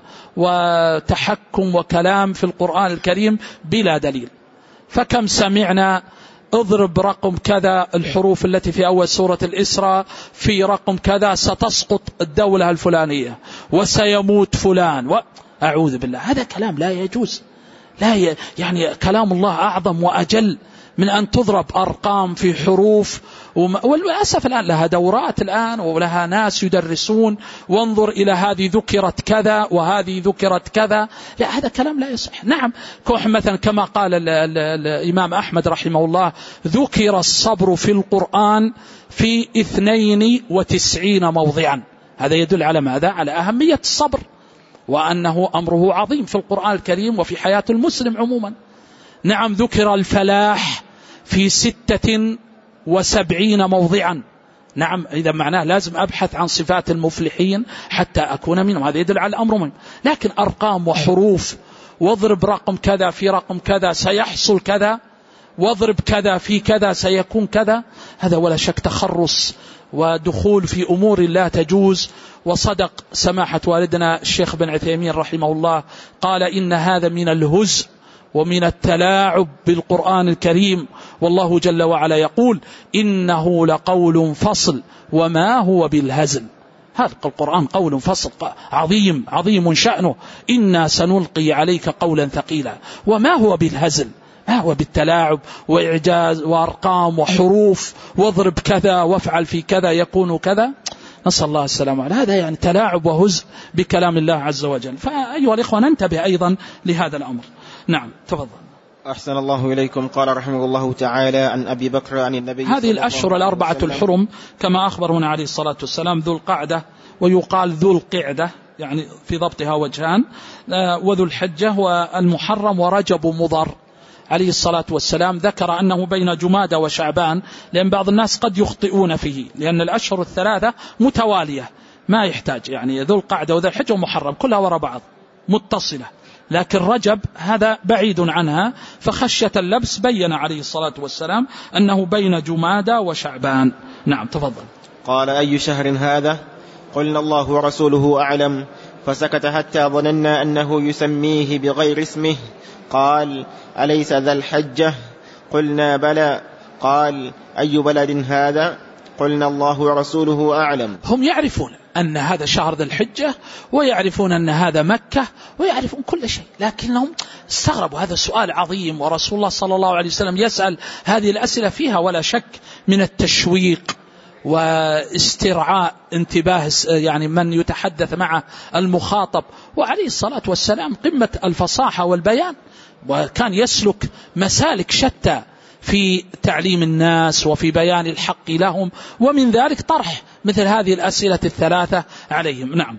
وتحكم وكلام في القرآن الكريم بلا دليل. فكم سمعنا اضرب رقم كذا، الحروف التي في أول سورة الإسراء في رقم كذا ستسقط الدولة الفلانية وسيموت فلان، وأعوذ بالله، هذا كلام لا يجوز. لا ي... يعني كلام الله أعظم وأجل من أن تضرب أرقام في حروف. وم... وللأسف الآن لها دورات الآن ولها ناس يدرسون، وانظر إلى هذه ذكرت كذا وهذه ذكرت كذا. لا، هذا كلام لا يصح. نعم مثلا كما قال ال ال الإمام أحمد رحمه الله ذكر الصبر في القرآن في اثنين وتسعين موضعا، هذا يدل على ماذا؟ على أهمية الصبر وأنه أمره عظيم في القرآن الكريم وفي حياة المسلم عموما. نعم ذكر الفلاح في ستة وسبعين موضعا. نعم إذا معناه لازم أبحث عن صفات المفلحين حتى أكون منهم، هذا يدل على الأمر مهم. لكن أرقام وحروف، واضرب رقم كذا في رقم كذا سيحصل كذا، واضرب كذا في كذا سيكون كذا، هذا ولا شك تخرص ودخول في أمور لا تجوز. وصدق سماحة والدنا الشيخ بن عثيمين رحمه الله قال إن هذا من الهزء ومن التلاعب بالقرآن الكريم، والله جل وعلا يقول إنه لقول فصل وما هو بالهزل. هذا القرآن قول فصل عظيم عظيم شأنه، إنا سنلقي عليك قولا ثقيلا، وما هو بالهزل، ما هو بالتلاعب وإعجاز وأرقام وحروف، واضرب كذا وافعل في كذا يكون كذا. نسأل الله السلامة. هذا يعني تلاعب وهزء بكلام الله عز وجل. فأيها الإخوة ننتبه أيضا لهذا الأمر. نعم تفضل. أحسن الله إليكم. قال رحمه الله تعالى عن أبي بكر عن النبي هذه الأشهر الأربعة الحرم كما أخبرنا عليه الصلاة والسلام ذو القعدة، ويقال ذو القعدة يعني في ضبطها وجهان، وذو الحجة والمحرم ورجب مضر. عليه الصلاة والسلام ذكر أنه بين جمادى وشعبان، لأن بعض الناس قد يخطئون فيه، لأن الأشهر الثلاثة متوالية ما يحتاج، يعني ذو القعدة وذو الحجة ومحرم كلها وراء بعض متصلة، لكن رجب هذا بعيد عنها، فخشية اللبس بين عليه الصلاة والسلام أنه بين جمادى وشعبان. نعم تفضل. قال أي شهر هذا؟ قلنا الله ورسوله أعلم، فسكت حتى ظننا أنه يسميه بغير اسمه. قال أليس ذا الحجة؟ قلنا بلى. قال أي بلد هذا؟ قلنا الله ورسوله أعلم. هم يعرفون أن هذا شهر ذي الحجة، ويعرفون أن هذا مكة، ويعرفون كل شيء، لكنهم استغربوا. هذا سؤال عظيم، ورسول الله صلى الله عليه وسلم يسأل هذه الأسئلة فيها ولا شك من التشويق واسترعاء انتباه يعني من يتحدث معه المخاطب. وعليه الصلاة والسلام قمة الفصاحة والبيان، وكان يسلك مسالك شتى في تعليم الناس وفي بيان الحق لهم، ومن ذلك طرح مثل هذه الأسئلة الثلاثة عليهم. نعم.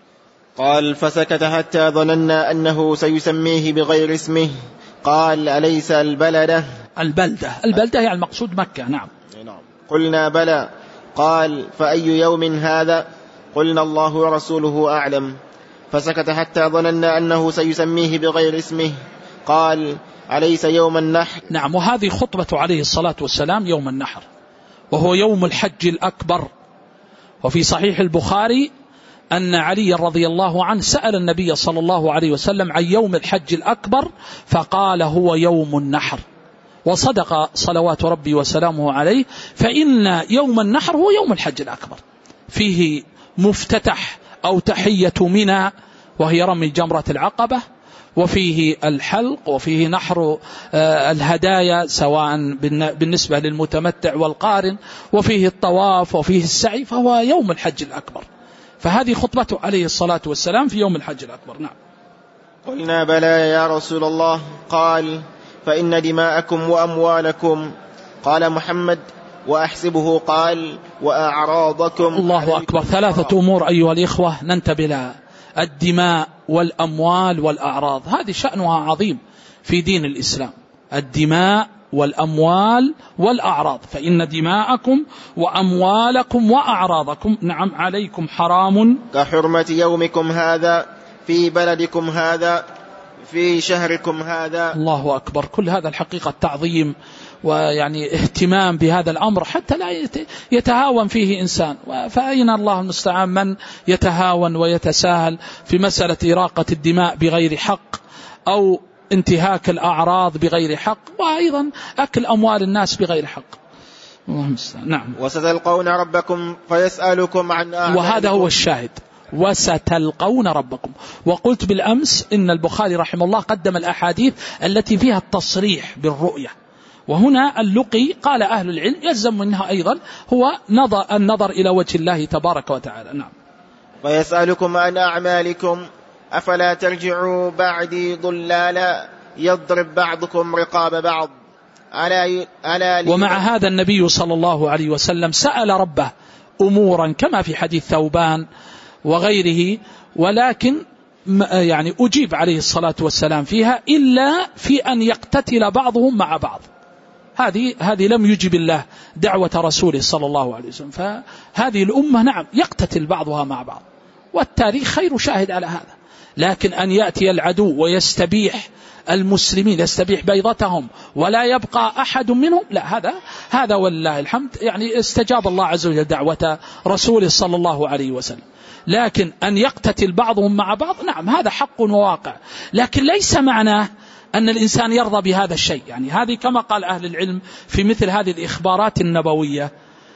قال فسكت حتى ظننا أنه سيسميه بغير اسمه. قال أليس البلدة البلدة البلدة يعني المقصود مكة. نعم. قلنا بلى. قال فأي يوم هذا؟ قلنا الله ورسوله أعلم. فسكت حتى ظننا أنه سيسميه بغير اسمه. قال أليس يوم النحر؟ نعم. وهذه خطبة عليه الصلاة والسلام يوم النحر، وهو يوم الحج الأكبر. وفي صحيح البخاري أن علي رضي الله عنه سأل النبي صلى الله عليه وسلم عن يوم الحج الأكبر فقال هو يوم النحر، وصدق صلوات ربي وسلامه عليه، فإن يوم النحر هو يوم الحج الأكبر، فيه مفتتح أو تحية منى وهي رمي جمرة العقبة، وفيه الحلق، وفيه نحر الهدايا سواء بالنسبة للمتمتع والقارن، وفيه الطواف، وفيه السعي، فهو يوم الحج الأكبر. فهذه خطبته عليه الصلاة والسلام في يوم الحج الأكبر. نعم. قلنا بلى يا رسول الله. قال فإن دماءكم وأموالكم. قال محمد وأحسبه قال وأعراضكم. الله أكبر. ثلاثة أمور أيها الإخوة ننتبه لها: الدماء والأموال والأعراض، هذه شأنها عظيم في دين الإسلام. الدماء والأموال والأعراض، فإن دماءكم وأموالكم وأعراضكم نعم عليكم حرام كحرمة يومكم هذا في بلدكم هذا في شهركم هذا. الله أكبر. كل هذا الحقيقة تعظيم ويعني اهتمام بهذا الأمر حتى لا يتهاون فيه إنسان. فأين الله المستعان من يتهاون ويتساهل في مسألة إراقة الدماء بغير حق أو انتهاك الأعراض بغير حق، وأيضا أكل أموال الناس بغير حق. الله المستعان. نعم. وستلقون ربكم فيسألكم عن أعمالكم. وهذا هو الشاهد، وستلقون ربكم. وقلت بالأمس إن البخاري رحمه الله قدم الأحاديث التي فيها التصريح بالرؤية، وهنا اللقي قال أهل العلم يلزم منها أيضا هو نظر النظر إلى وجه الله تبارك وتعالى. نعم. ويسألكم عن أعمالكم أفلا ترجعوا بعدي ضلالا يضرب بعضكم رقاب بعض. ألا ألا ومع هذا النبي صلى الله عليه وسلم سأل ربه أمورا كما في حديث ثوبان وغيره، ولكن يعني أجيب عليه الصلاة والسلام فيها إلا في أن يقتتل بعضهم مع بعض. هذه هذه لم يجب الله دعوة رسوله صلى الله عليه وسلم. فهذه الأمة نعم يقتتل بعضها مع بعض، والتاريخ خير شاهد على هذا. لكن أن يأتي العدو ويستبيح المسلمين، يستبيح بيضتهم ولا يبقى أحد منهم، لا، هذا هذا والله الحمد يعني استجاب الله عز وجل دعوة رسوله صلى الله عليه وسلم. لكن أن يقتتل بعضهم مع بعض نعم هذا حق وواقع، لكن ليس معناه أن الإنسان يرضى بهذا الشيء. يعني هذه كما قال أهل العلم في مثل هذه الإخبارات النبوية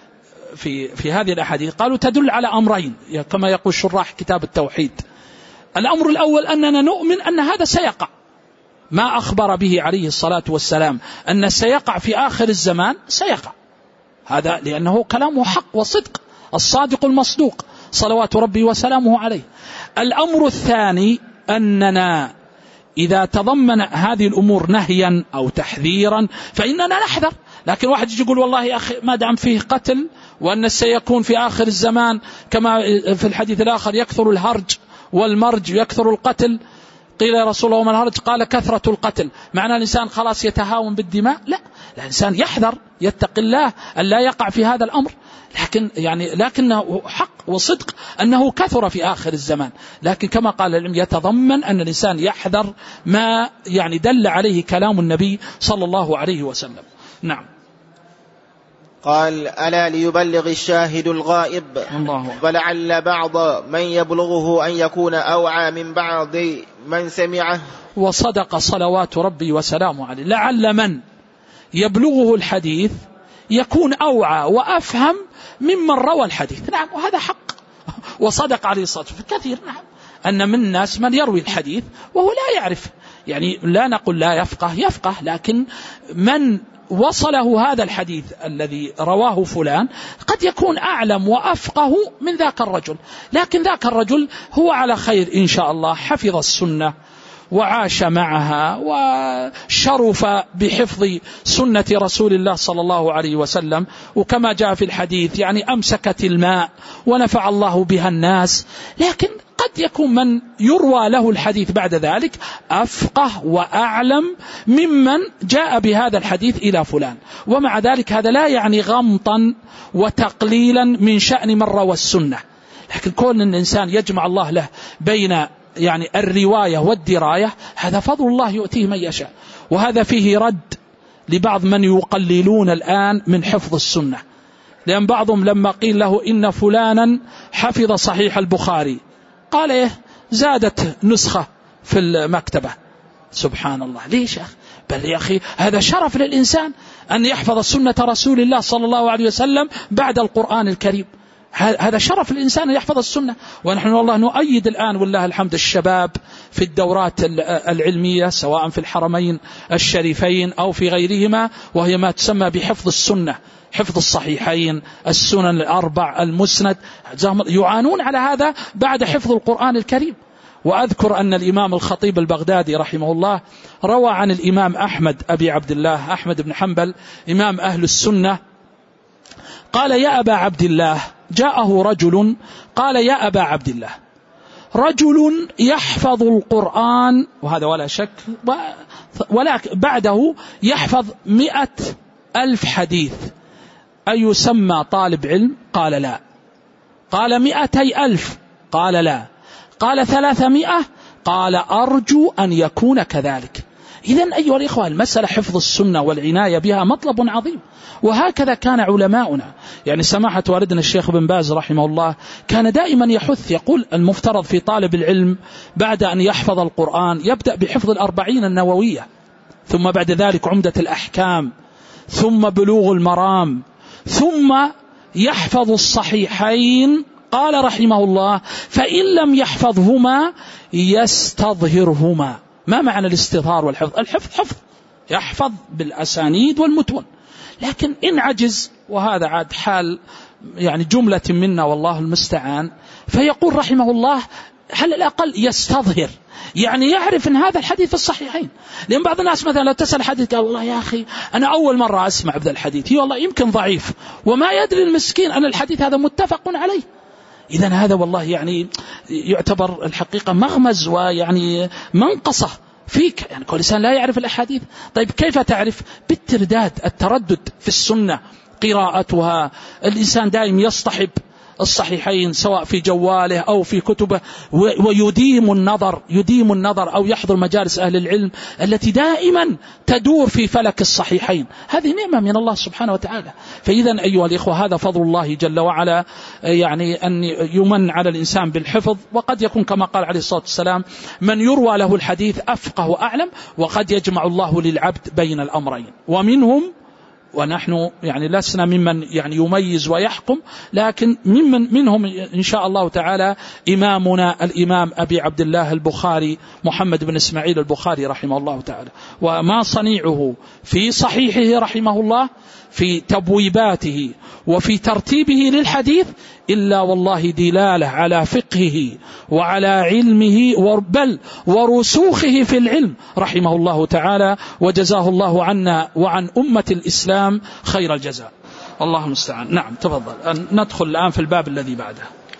في في هذه الأحاديث، قالوا تدل على أمرين كما يقول شراح كتاب التوحيد. الأمر الأول أننا نؤمن أن هذا سيقع، ما أخبر به عليه الصلاة والسلام أن سيقع في آخر الزمان سيقع، هذا لأنه كلامه حق وصدق، الصادق المصدوق صلوات ربي وسلامه عليه. الأمر الثاني أننا إذا تضمن هذه الأمور نهيا أو تحذيرا فإننا نحذر. لكن واحد يجي يقول والله يا أخي ما دام فيه قتل وأن سيكون في آخر الزمان كما في الحديث الآخر يكثر الهرج والمرج يكثر القتل، قيل يا رسول الله وما الهرج؟ قال كثرة القتل. معنى الإنسان خلاص يتهاون بالدماء؟ لا، الإنسان يحذر يتقي الله أن لا يقع في هذا الأمر. لكن يعني لكنه حق وصدق أنه كثر في آخر الزمان، لكن كما قال العلم يتضمن أن الإنسان يحذر ما يعني دل عليه كلام النبي صلى الله عليه وسلم. نعم. قال ألا ليبلغ الشاهد الغائب، ولعل بعض من يبلغه أن يكون أوعى من بعض من سمعه. وصدق صلوات ربي وسلامه عليه، لعل من يبلغه الحديث يكون أوعى وأفهم ممن روى الحديث. نعم، وهذا حق وصدق عليه الصلاة والسلام. كثير نعم أن من الناس من يروي الحديث وهو لا يعرف، يعني لا نقول لا يفقه، يفقه، لكن من وصله هذا الحديث الذي رواه فلان قد يكون أعلم وأفقه من ذاك الرجل، لكن ذاك الرجل هو على خير إن شاء الله، حفظ السنة وعاش معها وشرف بحفظ سنة رسول الله صلى الله عليه وسلم، وكما جاء في الحديث يعني أمسكت الماء ونفع الله بها الناس. لكن قد يكون من يروى له الحديث بعد ذلك أفقه وأعلم ممن جاء بهذا الحديث إلى فلان، ومع ذلك هذا لا يعني غمطا وتقليلا من شأن من روى السنة، لكن كون أن الإنسان يجمع الله له بين يعني الرواية والدراية، هذا فضل الله يؤتيه من يشاء. وهذا فيه رد لبعض من يقللون الآن من حفظ السنة، لأن بعضهم لما قيل له إن فلانا حفظ صحيح البخاري قال إيه زادت نسخة في المكتبة. سبحان الله، ليش يا أخي؟ بل يا أخي هذا شرف للإنسان أن يحفظ سنة رسول الله صلى الله عليه وسلم بعد القرآن الكريم، هذا شرف الإنسان أن يحفظ السنة. ونحن والله نؤيد الآن والله الحمد الشباب في الدورات العلمية سواء في الحرمين الشريفين أو في غيرهما، وهي ما تسمى بحفظ السنة، حفظ الصحيحين، السنن الأربع، المسند، يعانون على هذا بعد حفظ القرآن الكريم. وأذكر أن الإمام الخطيب البغدادي رحمه الله روى عن الإمام أحمد أبي عبد الله أحمد بن حنبل إمام أهل السنة قال يا أبا عبد الله، جاءه رجل قال يا أبا عبد الله، رجل يحفظ القرآن، وهذا ولا شك، ولكن بعده يحفظ مئة ألف حديث، أيسمى طالب علم؟ قال لا. قال مئتي ألف؟ قال لا. قال ثلاثمائة؟ قال أرجو أن يكون كذلك. إذن أيها الإخوة المسألة حفظ السنة والعناية بها مطلب عظيم، وهكذا كان علماؤنا. يعني سماحة والدنا الشيخ بن باز رحمه الله كان دائما يحث، يقول المفترض في طالب العلم بعد أن يحفظ القرآن يبدأ بحفظ الأربعين النووية، ثم بعد ذلك عمدة الأحكام، ثم بلوغ المرام، ثم يحفظ الصحيحين. قال رحمه الله فإن لم يحفظهما يستظهرهما. ما معنى الاستظهار والحفظ؟ الحفظ حفظ، يحفظ بالأسانيد والمتون، لكن إن عجز، وهذا عاد حال يعني جملة منا والله المستعان، فيقول رحمه الله على الأقل يستظهر، يعني يعرف أن هذا الحديث في الصحيحين. لأن بعض الناس مثلا لو تسأل حديث قال والله يا أخي أنا أول مرة أسمع بذا الحديث، هي والله يمكن ضعيف، وما يدري المسكين أن الحديث هذا متفق عليه. إذن هذا والله يعني يعتبر الحقيقة مغمز ويعني منقصة فيك، يعني كل إنسان لا يعرف الأحاديث. طيب كيف تعرف؟ بالترداد، التردد في السنة، قراءتها، الإنسان دائم يصطحب الصحيحين سواء في جواله أو في كتبه، ويديم النظر يديم النظر أو يحضر مجالس أهل العلم التي دائما تدور في فلك الصحيحين. هذه نعمة من الله سبحانه وتعالى. فإذا أيها الإخوة هذا فضل الله جل وعلا، يعني أن يمن على الإنسان بالحفظ. وقد يكون كما قال عليه الصلاة والسلام من يروى له الحديث أفقه وأعلم، وقد يجمع الله للعبد بين الأمرين. ومنهم، ونحن يعني لسنا ممن يعني يميز ويحكم، لكن ممن منهم إن شاء الله تعالى إمامنا الإمام أبي عبد الله البخاري محمد بن إسماعيل البخاري رحمه الله تعالى، وما صنيعه في صحيحه رحمه الله في تبويباته وفي ترتيبه للحديث إلا والله دلالة على فقهه وعلى علمه، بل ورسوخه في العلم رحمه الله تعالى، وجزاه الله عنا وعن أمة الإسلام خير الجزاء. الله المستعان. نعم تفضل، ندخل الآن في الباب الذي بعده.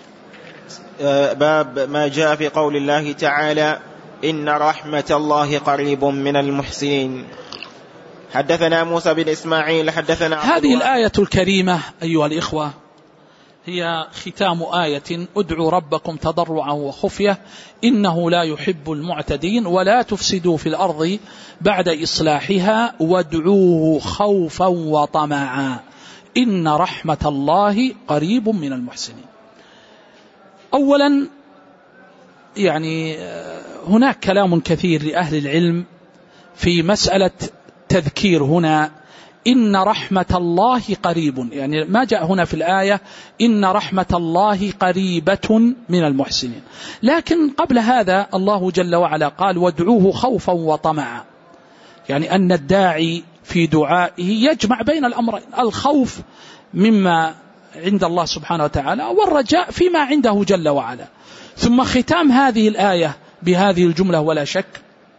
باب ما جاء في قول الله تعالى إن رحمة الله قريب من المحسنين. حدثنا موسى بن إسماعيل حدثنا هذه الآية الكريمة أيها الإخوة هي ختام آية ادعوا ربكم تضرعا وخفية إنه لا يحب المعتدين ولا تفسدوا في الأرض بعد إصلاحها وادعوه خوفا وطمعا إن رحمة الله قريب من المحسنين. أولا يعني هناك كلام كثير لأهل العلم في مسألة تذكير هنا إن رحمة الله قريب، يعني ما جاء هنا في الآية إن رحمة الله قريبة من المحسنين. لكن قبل هذا الله جل وعلا قال وادعوه خوفا وطمعا، يعني أن الداعي في دعائه يجمع بين الأمرين، الخوف مما عند الله سبحانه وتعالى والرجاء فيما عنده جل وعلا. ثم ختام هذه الآية بهذه الجملة ولا شك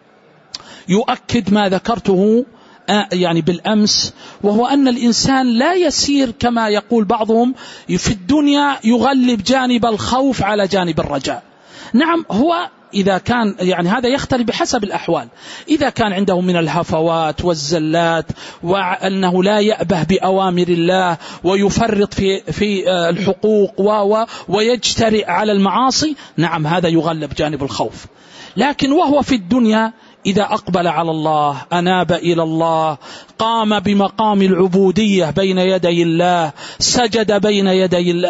يؤكد ما ذكرته يعني بالأمس، وهو أن الإنسان لا يسير كما يقول بعضهم في الدنيا يغلب جانب الخوف على جانب الرجاء. نعم، هو إذا كان يعني هذا يختلف بحسب الأحوال، إذا كان عنده من الهفوات والزلات وأنه لا يأبه بأوامر الله ويفرط في في الحقوق و ويجترئ على المعاصي، نعم هذا يغلب جانب الخوف. لكن وهو في الدنيا إذا أقبل على الله، أناب إلى الله، قام بمقام العبودية بين يدي الله، سجد بين يدي الله،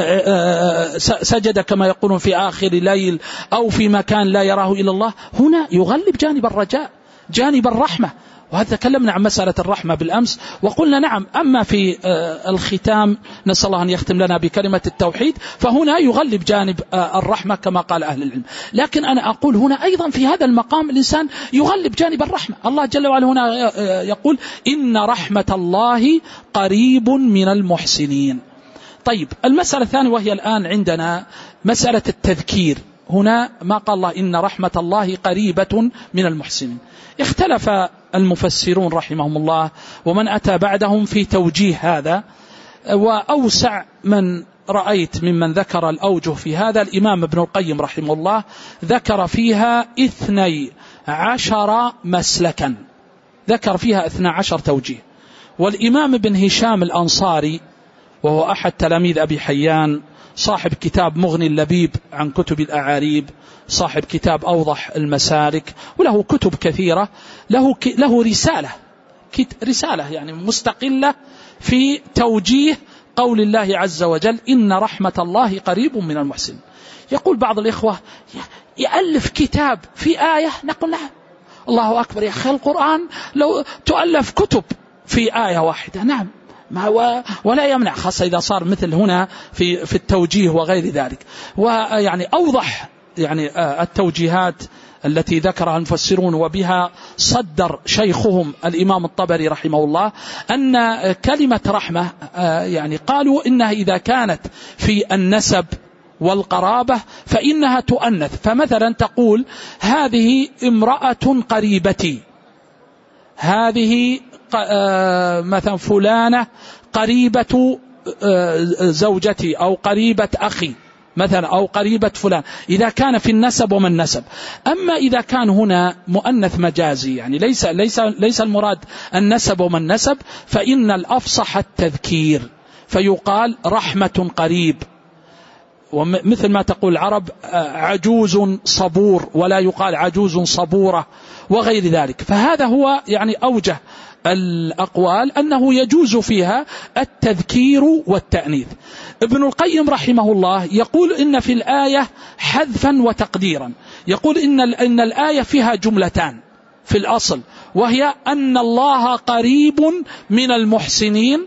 سجد كما يقولون في آخر الليل أو في مكان لا يراه إلا الله، هنا يغلب جانب الرجاء، جانب الرحمة. وهذا تكلمنا عن مسألة الرحمة بالأمس وقلنا نعم، أما في الختام نسأل الله أن يختم لنا بكلمة التوحيد، فهنا يغلب جانب الرحمة كما قال أهل العلم. لكن أنا أقول هنا أيضا في هذا المقام الإنسان يغلب جانب الرحمة. الله جل وعلا هنا يقول إن رحمة الله قريب من المحسنين. طيب، المسألة الثانية وهي الآن عندنا مسألة التذكير. هنا ما قال الله إن رحمة الله قريبة من المحسنين، اختلف المفسرون رحمهم الله ومن أتى بعدهم في توجيه هذا، وأوسع من رأيت ممن ذكر الأوجه في هذا الإمام ابن القيم رحمه الله، ذكر فيها اثني عشر مسلكا، ذكر فيها اثني عشر توجيه. والإمام ابن هشام الأنصاري وهو أحد تلاميذ أبي حيان، صاحب كتاب مغني اللبيب عن كتب الأعاريب، صاحب كتاب أوضح المسالك، وله كتب كثيرة، له له رسالة رسالة يعني مستقلة في توجيه قول الله عز وجل إن رحمة الله قريب من المحسن. يقول بعض الإخوة يألف كتاب في آية، نقول نعم الله أكبر يا أخي، القرآن لو تؤلف كتب في آية واحدة نعم، ما ولا يمنع، خاصة إذا صار مثل هنا في في التوجيه وغير ذلك. ويعني أوضح يعني التوجيهات التي ذكرها المفسرون وبها صدر شيخهم الإمام الطبري رحمه الله أن كلمة رحمة يعني قالوا إنها إذا كانت في النسب والقرابة فإنها تؤنث، فمثلا تقول هذه امرأة قريبتي، هذه مثلا فلانة قريبة زوجتي أو قريبة أخي مثلا أو قريبة فلان، إذا كان في النسب ومن نسب. أما إذا كان هنا مؤنث مجازي يعني ليس ليس ليس المراد النسب ومن نسب، فإن الأفصح التذكير، فيقال رحمة قريب، ومثل ما تقول العرب عجوز صبور، ولا يقال عجوز صبورة وغير ذلك. فهذا هو يعني أوجه الأقوال أنه يجوز فيها التذكير والتأنيث. ابن القيم رحمه الله يقول إن في الآية حذفا وتقديرا، يقول إن إن الآية فيها جملتان في الأصل، وهي أن الله قريب من المحسنين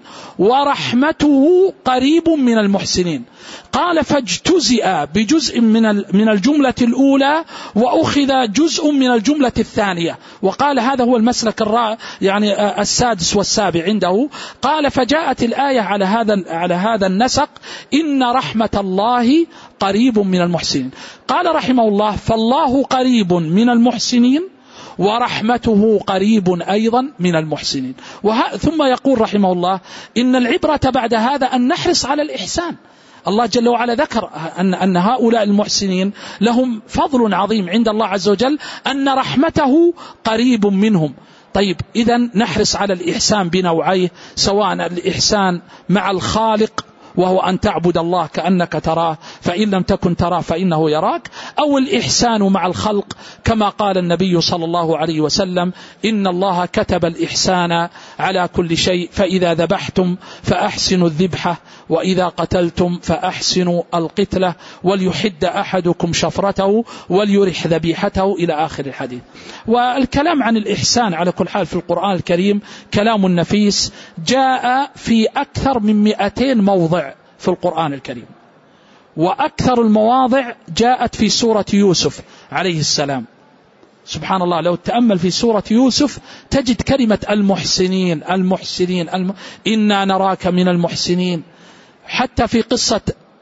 ورحمته قريب من المحسنين. قال فاجتزئ بجزء من من الجملة الأولى وأخذ جزء من الجملة الثانية، وقال هذا هو المسلك الرا يعني السادس والسابع عنده. قال فجاءت الآية على هذا على هذا النسق إن رحمة الله قريب من المحسنين. قال رحمه الله فالله قريب من المحسنين ورحمته قريب أيضا من المحسنين. ثم يقول رحمه الله إن العبرة بعد هذا أن نحرص على الإحسان. الله جل وعلا ذكر أن, أن هؤلاء المحسنين لهم فضل عظيم عند الله عز وجل، أن رحمته قريب منهم. طيب إذن نحرص على الإحسان بنوعيه، سواء الإحسان مع الخالق وهو أن تعبد الله كأنك تراه فإن لم تكن تراه فإنه يراك، أو الإحسان مع الخلق كما قال النبي صلى الله عليه وسلم: إن الله كتب الإحسان على كل شيء، فإذا ذبحتم فأحسنوا الذبحة، وإذا قتلتم فأحسنوا القتلة، وليحد أحدكم شفرته وليرح ذبيحته، إلى آخر الحديث. والكلام عن الإحسان على كل حال في القرآن الكريم كلام نفيس، جاء في أكثر من مئتين موضع في القرآن الكريم، وأكثر المواضع جاءت في سورة يوسف عليه السلام. سبحان الله، لو تأمل في سورة يوسف تجد كلمة المحسنين المحسنين الم... إنا نراك من المحسنين. حتى في قصة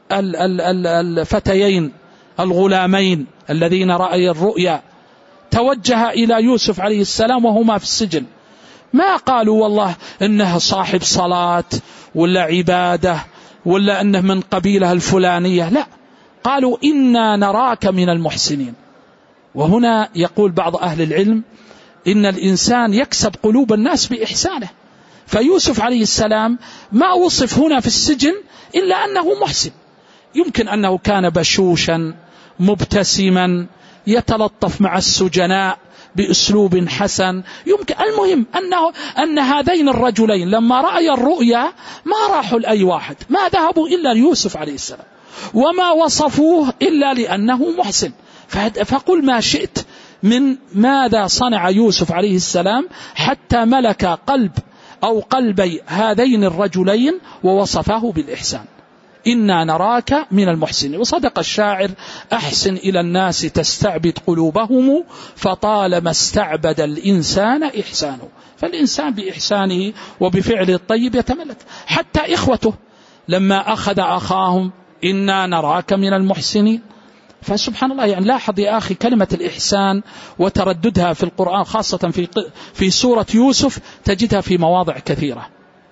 الفتيين الغلامين الذين رأي الرؤيا توجه إلى يوسف عليه السلام وهما في السجن، ما قالوا والله إنه صاحب صلاة ولا عبادة ولا أنه من قبيلة الفلانية، لا، قالوا إنا نراك من المحسنين. وهنا يقول بعض أهل العلم إن الإنسان يكسب قلوب الناس بإحسانه، فيوسف عليه السلام ما وصف هنا في السجن إلا أنه محسن، يمكن أنه كان بشوشا مبتسما يتلطف مع السجناء بأسلوب حسن، يمكن، المهم أنه أن هذين الرجلين لما رأي الرؤيا ما راحوا لأي واحد، ما ذهبوا إلا ليوسف عليه السلام، وما وصفوه إلا لأنه محسن. فقل ما شئت من ماذا صنع يوسف عليه السلام حتى ملك قلب أو قلبي هذين الرجلين ووصفه بالإحسان. إنا نراك من المحسنين. وصدق الشاعر: أحسن إلى الناس تستعبد قلوبهم، فطالما استعبد الإنسان إحسانه. فالإنسان بإحسانه وبفعله الطيب يتملك. حتى إخوته لما أخذ أخاهم: إنا نراك من المحسنين. فسبحان الله، يعني لاحظ يا أخي كلمة الإحسان وترددها في القرآن، خاصة في في سورة يوسف تجدها في مواضع كثيرة.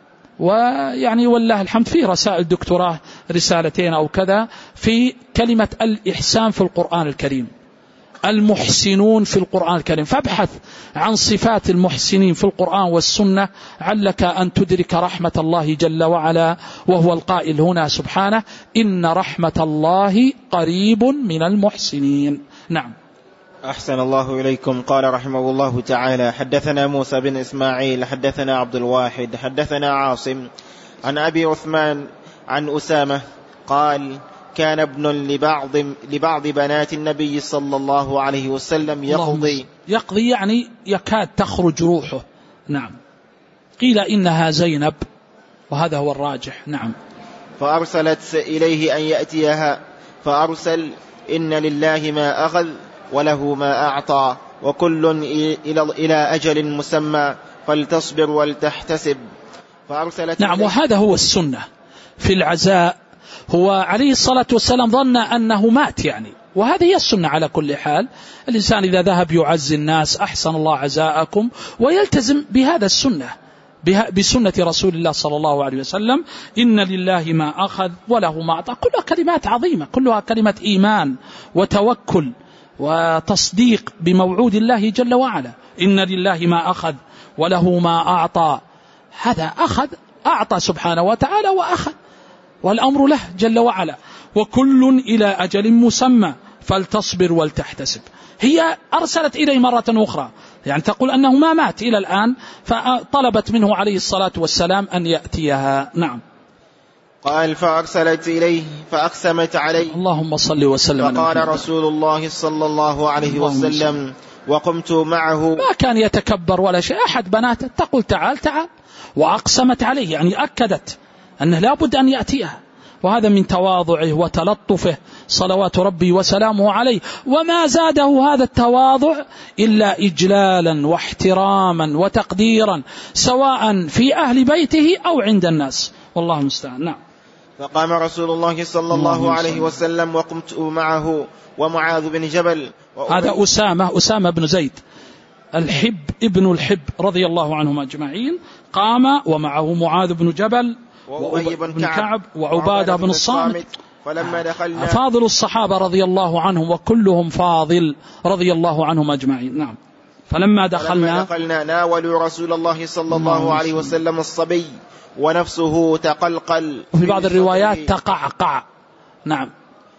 ويعني والله الحمد في رسائل دكتوراه، رسالتين أو كذا، في كلمة الإحسان في القرآن الكريم، المحسنون في القرآن الكريم. فابحث عن صفات المحسنين في القرآن والسنة علك أن تدرك رحمة الله جل وعلا، وهو القائل هنا سبحانه: إن رحمة الله قريب من المحسنين. نعم. أحسن الله إليكم. قال رحمه الله تعالى: حدثنا موسى بن إسماعيل حدثنا عبد الواحد حدثنا عاصم عن أبي عثمان عن أسامة قال: كان ابن لبعض, لبعض بنات النبي صلى الله عليه وسلم يقضي يقضي يعني يكاد تخرج روحه. نعم. قيل إنها زينب، وهذا هو الراجح. نعم. فأرسلت إليه أن يأتيها، فأرسل: إن لله ما أخذ وله ما أعطى، وكل إلى أجل مسمى، فلتصبر ولتحتسب. فأرسلت نعم. وهذا هو السنة في العزاء. هو عليه الصلاة والسلام ظن أنه مات يعني، وهذه هي السنة على كل حال. الإنسان إذا ذهب يعزي الناس أحسن الله عزاءكم، ويلتزم بهذا السنة، بسنة رسول الله صلى الله عليه وسلم: إن لله ما أخذ وله ما أعطى. كلها كلمات عظيمة، كلها كلمة إيمان وتوكل وتصديق بموعود الله جل وعلا. إن لله ما أخذ وله ما أعطى، هذا أخذ، أعطى سبحانه وتعالى وأخذ، والأمر له جل وعلا. وكل إلى أجل مسمى، فلتصبر ولتحتسب. هي أرسلت إليه مرة أخرى، يعني تقول أنه ما مات إلى الآن، فطلبت منه عليه الصلاة والسلام أن يأتيها. نعم. قال: فأرسلت إليه فأقسمت عليه، اللهم صل وسلم. فقال رسول الله صلى الله عليه وسلم: وقمت معه. ما كان يتكبر ولا شيء، أحد بناته تقول تعال تعال، وأقسمت عليه، يعني أكدت أنه لا بد أن يأتيها. وهذا من تواضعه وتلطفه صلوات ربي وسلامه عليه. وما زاده هذا التواضع إلا إجلالا واحتراما وتقديرا، سواء في أهل بيته أو عند الناس، والله المستعان. نعم. فقام رسول الله صلى الله عليه وسلم وقمت معه ومعاذ بن جبل. هذا أسامة أسامة بن زيد الحب ابن الحب رضي الله عنهم أجمعين، قام ومعه معاذ بن جبل وأبي بن كعب وعبادة بن الصامت. فلما دخلنا فاضل الصحابة رضي الله عنهم، وكلهم فاضل رضي الله عنهم أجمعين. نعم. فلما دخلنا, فلما دخلنا ناولوا رسول الله صلى الله عليه وسلم الصبي ونفسه تقلقل، وفي بعض الروايات تقعقع. نعم.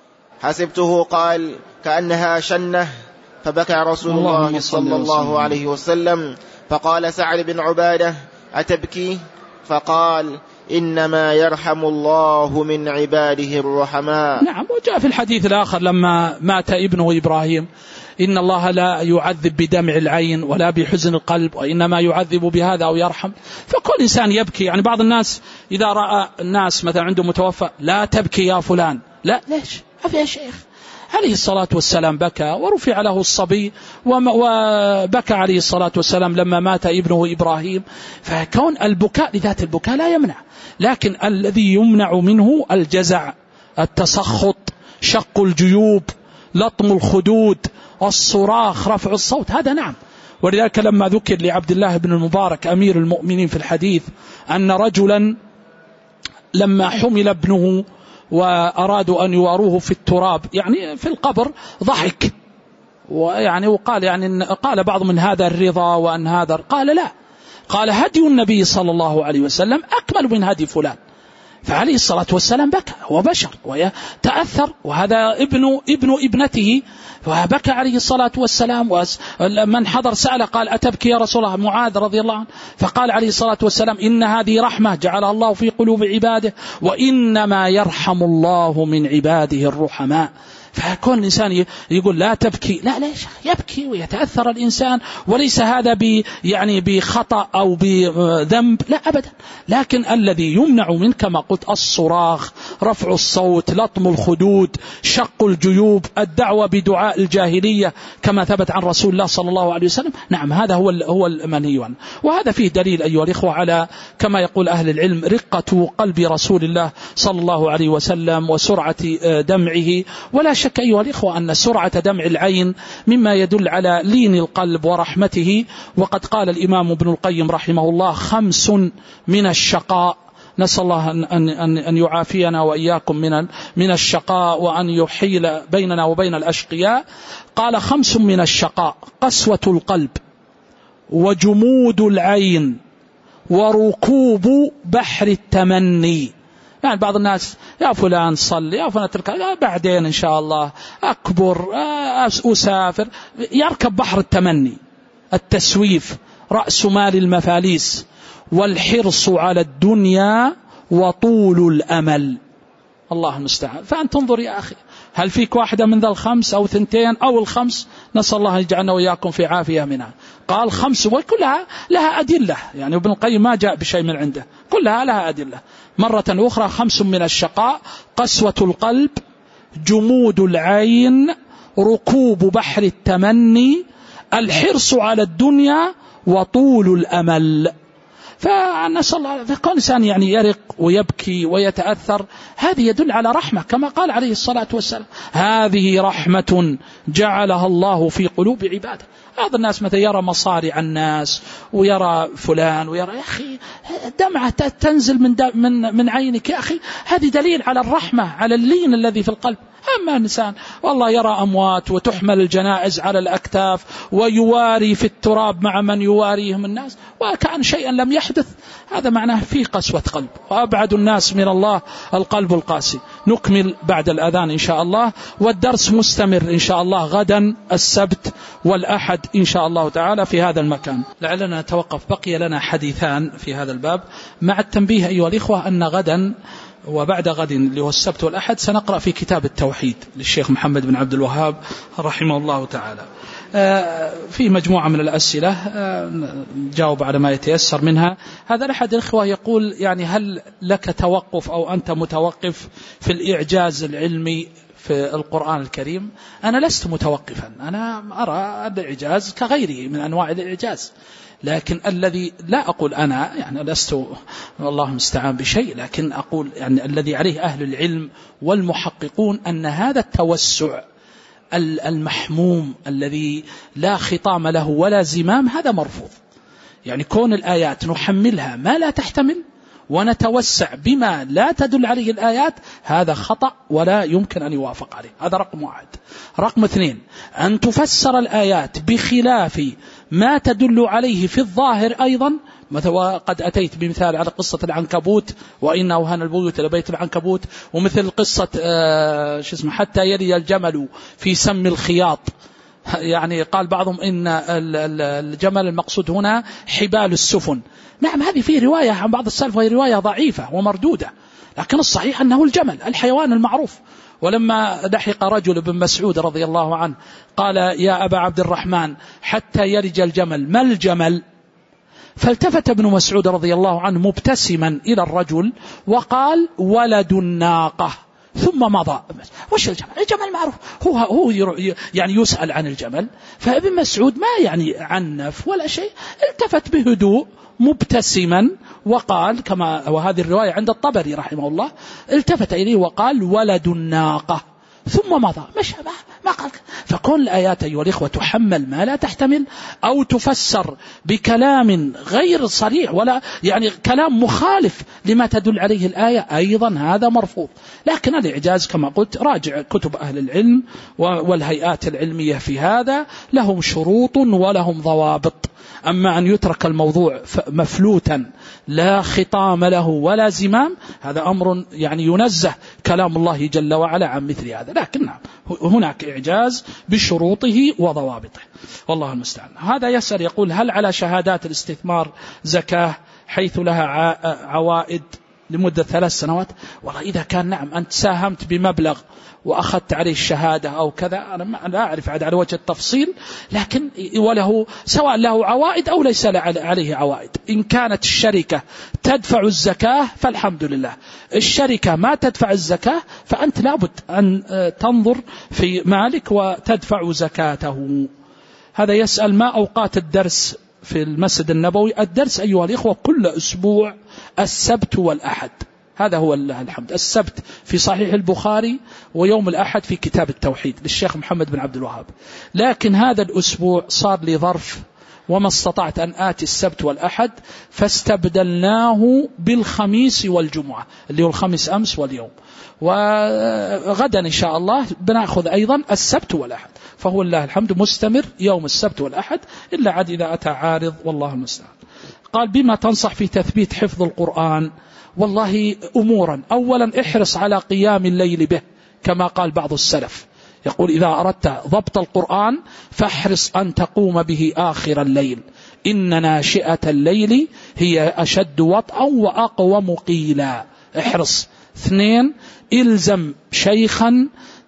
حسبته قال كأنها شنة، فبكى رسول الله صلى الله عليه وسلم. فقال سعد بن عبادة أتبكي؟ فقال إنما يرحم الله من عباده الرحماء. نعم. وجاء في الحديث الآخر لما مات ابنه إبراهيم إن الله لا يعذب بدمع العين ولا بحزن القلب، وإنما يعذب بهذا أو يرحم. فكل إنسان يبكي. يعني بعض الناس إذا رأى الناس مثلا عنده متوفى لا تبكي يا فلان، لا ليش؟ أفي يا شيخ. عليه الصلاة والسلام بكى ورفع له الصبي، وبكى عليه الصلاة والسلام لما مات ابنه إبراهيم. فكون البكاء لذات البكاء لا يمنع، لكن الذي يمنع منه الجزع، التسخط، شق الجيوب، لطم الخدود، الصراخ، رفع الصوت، هذا نعم. ولذلك لما ذكر لعبد الله بن المبارك أمير المؤمنين في الحديث أن رجلا لما حمل ابنه وأرادوا أن يواروه في التراب يعني في القبر ضحك، ويعني وقال يعني قال بعض من هذا الرضا وأن هذا، قال لا، قال هدي النبي صلى الله عليه وسلم أكمل من هدي فلان. فعليه الصلاة والسلام بكى، هو بشر ويتأثر، وهذا ابن ابن ابنته، فبكى عليه الصلاة والسلام. ومن حضر سأل قال أتبكي يا رسول الله؟ معاذ رضي الله عنه. فقال عليه الصلاة والسلام إن هذه رحمة جعلها الله في قلوب عباده، وإنما يرحم الله من عباده الرحماء. فكون الإنسان يقول لا تبكي، لا ليش يبكي ويتأثر الإنسان، وليس هذا ب يعني بخطأ أو بذنب، لا أبدا. لكن الذي يمنع منك كما قلت الصراخ، رفع الصوت، لطم الخدود، شق الجيوب، الدعوة بدعاء الجاهلية كما ثبت عن رسول الله صلى الله عليه وسلم، نعم هذا هو هو المنهي عنه. وهذا فيه دليل أيها الإخوة على كما يقول أهل العلم رقة قلب رسول الله صلى الله عليه وسلم وسرعة دمعه. ولا شك أيها الإخوة أن سرعة دمع العين مما يدل على لين القلب ورحمته. وقد قال الإمام ابن القيم رحمه الله خمس من الشقاء، نسأل الله أن, أن, أن يعافينا وإياكم من, من الشقاء وأن يحيل بيننا وبين الأشقياء. قال خمس من الشقاء: قسوة القلب، وجمود العين، وركوب بحر التمني. يعني بعض الناس يا فلان صلي، يا فلان ترك، بعدين إن شاء الله أكبر، أسافر، يركب بحر التمني، التسويف، رأس مال المفاليس، والحرص على الدنيا، وطول الأمل. الله المستعان. فأنت تنظر يا أخي هل فيك واحدة من ذا الخمس أو ثنتين أو الخمس؟ نسأل الله يجعلنا وإياكم في عافية منها. قال خمس وكلها لها أدلة، يعني ابن القيم ما جاء بشيء من عنده، كلها لها أدلة. مرة أخرى خمس من الشقاء: قسوة القلب، جمود العين، ركوب بحر التمني، الحرص على الدنيا، وطول الأمل. فنسأل الله، فكون إنسان يعني يرق ويبكي ويتأثر، هذه يدل على رحمة كما قال عليه الصلاة والسلام: هذه رحمة جعلها الله في قلوب عباده. بعض الناس مثلا يرى مصارع الناس ويرى فلان ويرى، يا أخي دمعة تنزل من من من عينك يا أخي، هذه دليل على الرحمة، على اللين الذي في القلب. أما الإنسان والله يرى أموات وتحمل الجنائز على الأكتاف ويواري في التراب مع من يواريهم الناس وكأن شيئا لم يحدث، هذا معناه فيه قسوة قلب. وأبعد الناس من الله القلب القاسي. نكمل بعد الأذان إن شاء الله، والدرس مستمر إن شاء الله غدا السبت والأحد إن شاء الله تعالى في هذا المكان. لعلنا نتوقف، بقي لنا حديثان في هذا الباب، مع التنبيه أيها الإخوة أن غدا وبعد غد اللي هو السبت والأحد سنقرأ في كتاب التوحيد للشيخ محمد بن عبد الوهاب رحمه الله تعالى. في مجموعة من الأسئلة جاوب على ما يتيسر منها. هذا أحد الإخوة يقول: يعني هل لك توقف أو أنت متوقف في الإعجاز العلمي في القرآن الكريم؟ أنا لست متوقفا، أنا أرى الإعجاز كغيره من أنواع الإعجاز، لكن الذي لا أقول أنا يعني لست والله المستعان بشيء، لكن أقول يعني الذي عليه أهل العلم والمحققون أن هذا التوسع المحموم الذي لا خطام له ولا زمام هذا مرفوض. يعني كون الآيات نحملها ما لا تحتمل ونتوسع بما لا تدل عليه الآيات، هذا خطأ ولا يمكن أن يوافق عليه. هذا رقم واحد. رقم اثنين: أن تفسر الآيات بخلاف ما تدل عليه في الظاهر أيضا، وقد أتيت بمثال على قصة العنكبوت وإن أوهن البيوت لبيت العنكبوت، ومثل قصة آه شو اسمه حتى يلي الجمل في سم الخياط. يعني قال بعضهم إن الجمل المقصود هنا حبال السفن. نعم هذه في رواية عن بعض السلف وهي رواية ضعيفة ومردودة، لكن الصحيح أنه الجمل الحيوان المعروف. ولما لحق رجل بن مسعود رضي الله عنه قال يا أبا عبد الرحمن حتى يلج الجمل ما الجمل؟ فالتفت ابن مسعود رضي الله عنه مبتسما إلى الرجل وقال ولد الناقة، ثم مضى. وش الجمل؟ الجمل معروف، هو هو يعني يسأل عن الجمل. فابن مسعود ما يعني عنف ولا شيء، التفت بهدوء مبتسما وقال كما وهذه الرواية عند الطبري رحمه الله، التفت إليه وقال ولد الناقة ثم مضى، مش ما قال. فكون الآيات أيها الإخوة تحمل ما لا تحتمل أو تفسر بكلام غير صريح ولا يعني كلام مخالف لما تدل عليه الآية أيضا هذا مرفوض. لكن الإعجاز كما قلت راجع كتب أهل العلم والهيئات العلمية في هذا، لهم شروط ولهم ضوابط. أما أن يترك الموضوع مفلوتا لا خطام له ولا زمام، هذا أمر يعني ينزه كلام الله جل وعلا عن مثل هذا. لكن نعم هناك إعجاز بشروطه وضوابطه، والله المستعان. هذا يسأل يقول هل على شهادات الاستثمار زكاة حيث لها عوائد لمدة ثلاث سنوات؟ والله إذا كان نعم أنت ساهمت بمبلغ وأخذت عليه الشهادة أو كذا، أنا لا أعرف على وجه التفصيل، لكن وله سواء له عوائد أو ليس عليه عوائد. إن كانت الشركة تدفع الزكاة فالحمد لله، الشركة ما تدفع الزكاة فأنت لابد أن تنظر في مالك وتدفع زكاته. هذا يسأل ما أوقات الدرس في المسجد النبوي؟ الدرس أيها الإخوة كل أسبوع السبت والأحد، هذا هو الله الحمد. السبت في صحيح البخاري، ويوم الأحد في كتاب التوحيد للشيخ محمد بن عبد الوهاب. لكن هذا الأسبوع صار لي ظرف وما استطعت أن آتي السبت والأحد، فاستبدلناه بالخميس والجمعة اللي هو الخميس أمس واليوم، وغدا إن شاء الله بنأخذ أيضا السبت والأحد. فهو الله الحمد مستمر يوم السبت والأحد، إلا عاد إذا أتى عارض والله المستعان. قال بما تنصح في تثبيت حفظ القرآن؟ والله أمورا، أولا احرص على قيام الليل به كما قال بعض السلف، يقول إذا أردت ضبط القرآن فاحرص أن تقوم به آخر الليل، إن ناشئة الليل هي أشد وطئا وأقوم قيلا. احرص. اثنين إلزم شيخا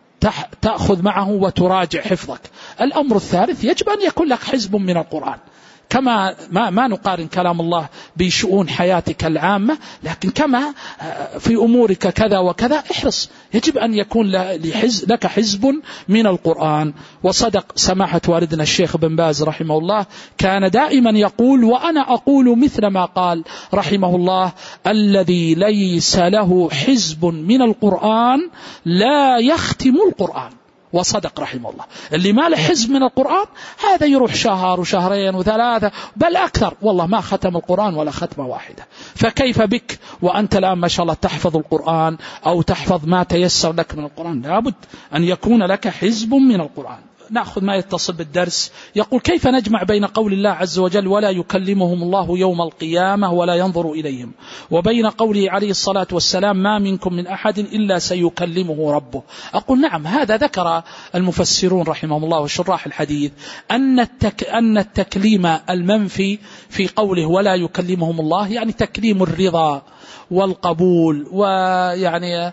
تأخذ معه وتراجع حفظك. الأمر الثالث يجب أن يكون لك حزب من القرآن، كما ما, ما نقارن كلام الله بشؤون حياتك العامة، لكن كما في أمورك كذا وكذا احرص، يجب أن يكون لك حزب من القرآن. وصدق سماحة والدنا الشيخ بن باز رحمه الله، كان دائما يقول وأنا أقول مثل ما قال رحمه الله: الذي ليس له حزب من القرآن لا يختم القرآن. وصدق رحمه الله، اللي ما له حزب من القرآن هذا يروح شهر وشهرين وثلاثة بل أكثر، والله ما ختم القرآن ولا ختمة واحدة. فكيف بك وأنت الآن ما شاء الله تحفظ القرآن أو تحفظ ما تيسر لك من القرآن؟ لابد أن يكون لك حزب من القرآن. نأخذ ما يتصل بالدرس. يقول كيف نجمع بين قول الله عز وجل ولا يكلمهم الله يوم القيامة ولا ينظر إليهم، وبين قوله عليه الصلاة والسلام ما منكم من أحد إلا سيكلمه ربه؟ أقول نعم، هذا ذكر المفسرون رحمهم الله وشراح الحديث أن التك أن التكليم المنفي في قوله ولا يكلمهم الله يعني تكليم الرضا والقبول ويعني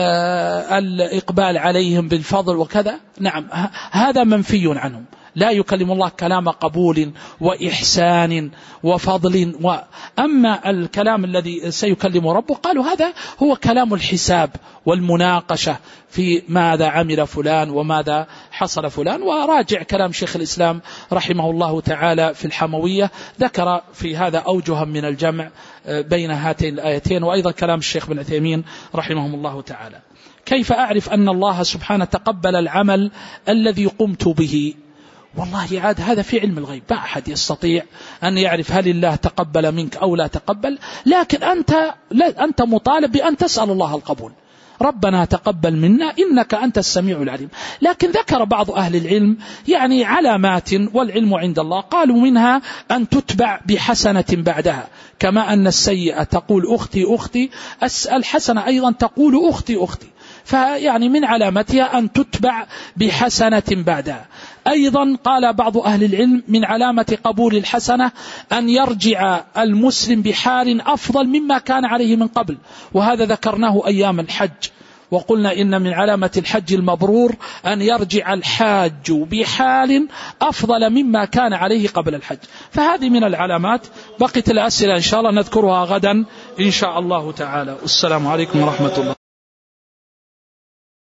آه الإقبال عليهم بالفضل وكذا. نعم هذا منفي عنهم، لا يكلم الله كلام قبول وإحسان وفضل. وأما الكلام الذي سيكلم ربه قالوا هذا هو كلام الحساب والمناقشة في ماذا عمل فلان وماذا حصل فلان. وراجع كلام شيخ الإسلام رحمه الله تعالى في الحموية، ذكر في هذا أوجها من الجمع بين هاتين الآيتين، وأيضا كلام الشيخ بن عثيمين رحمهم الله تعالى. كيف أعرف أن الله سبحانه تقبل العمل الذي قمت به؟ والله عاد هذا في علم الغيب، ما أحد يستطيع أن يعرف هل الله تقبل منك أو لا تقبل، لكن أنت, لا أنت مطالب بأن تسأل الله القبول. ربنا تقبل منا إنك أنت السميع العليم. لكن ذكر بعض أهل العلم يعني علامات والعلم عند الله، قالوا منها أن تتبع بحسنة بعدها، كما أن السيئة تقول أختي أختي، الحسنة أيضا تقول أختي أختي، فيعني من علامتها أن تتبع بحسنة بعدها. أيضا قال بعض أهل العلم من علامة قبول الحسنة أن يرجع المسلم بحال أفضل مما كان عليه من قبل، وهذا ذكرناه أيام الحج، وقلنا إن من علامة الحج المبرور أن يرجع الحاج بحال أفضل مما كان عليه قبل الحج. فهذه من العلامات. بقيت الأسئلة إن شاء الله نذكرها غدا إن شاء الله تعالى. والسلام عليكم ورحمة الله.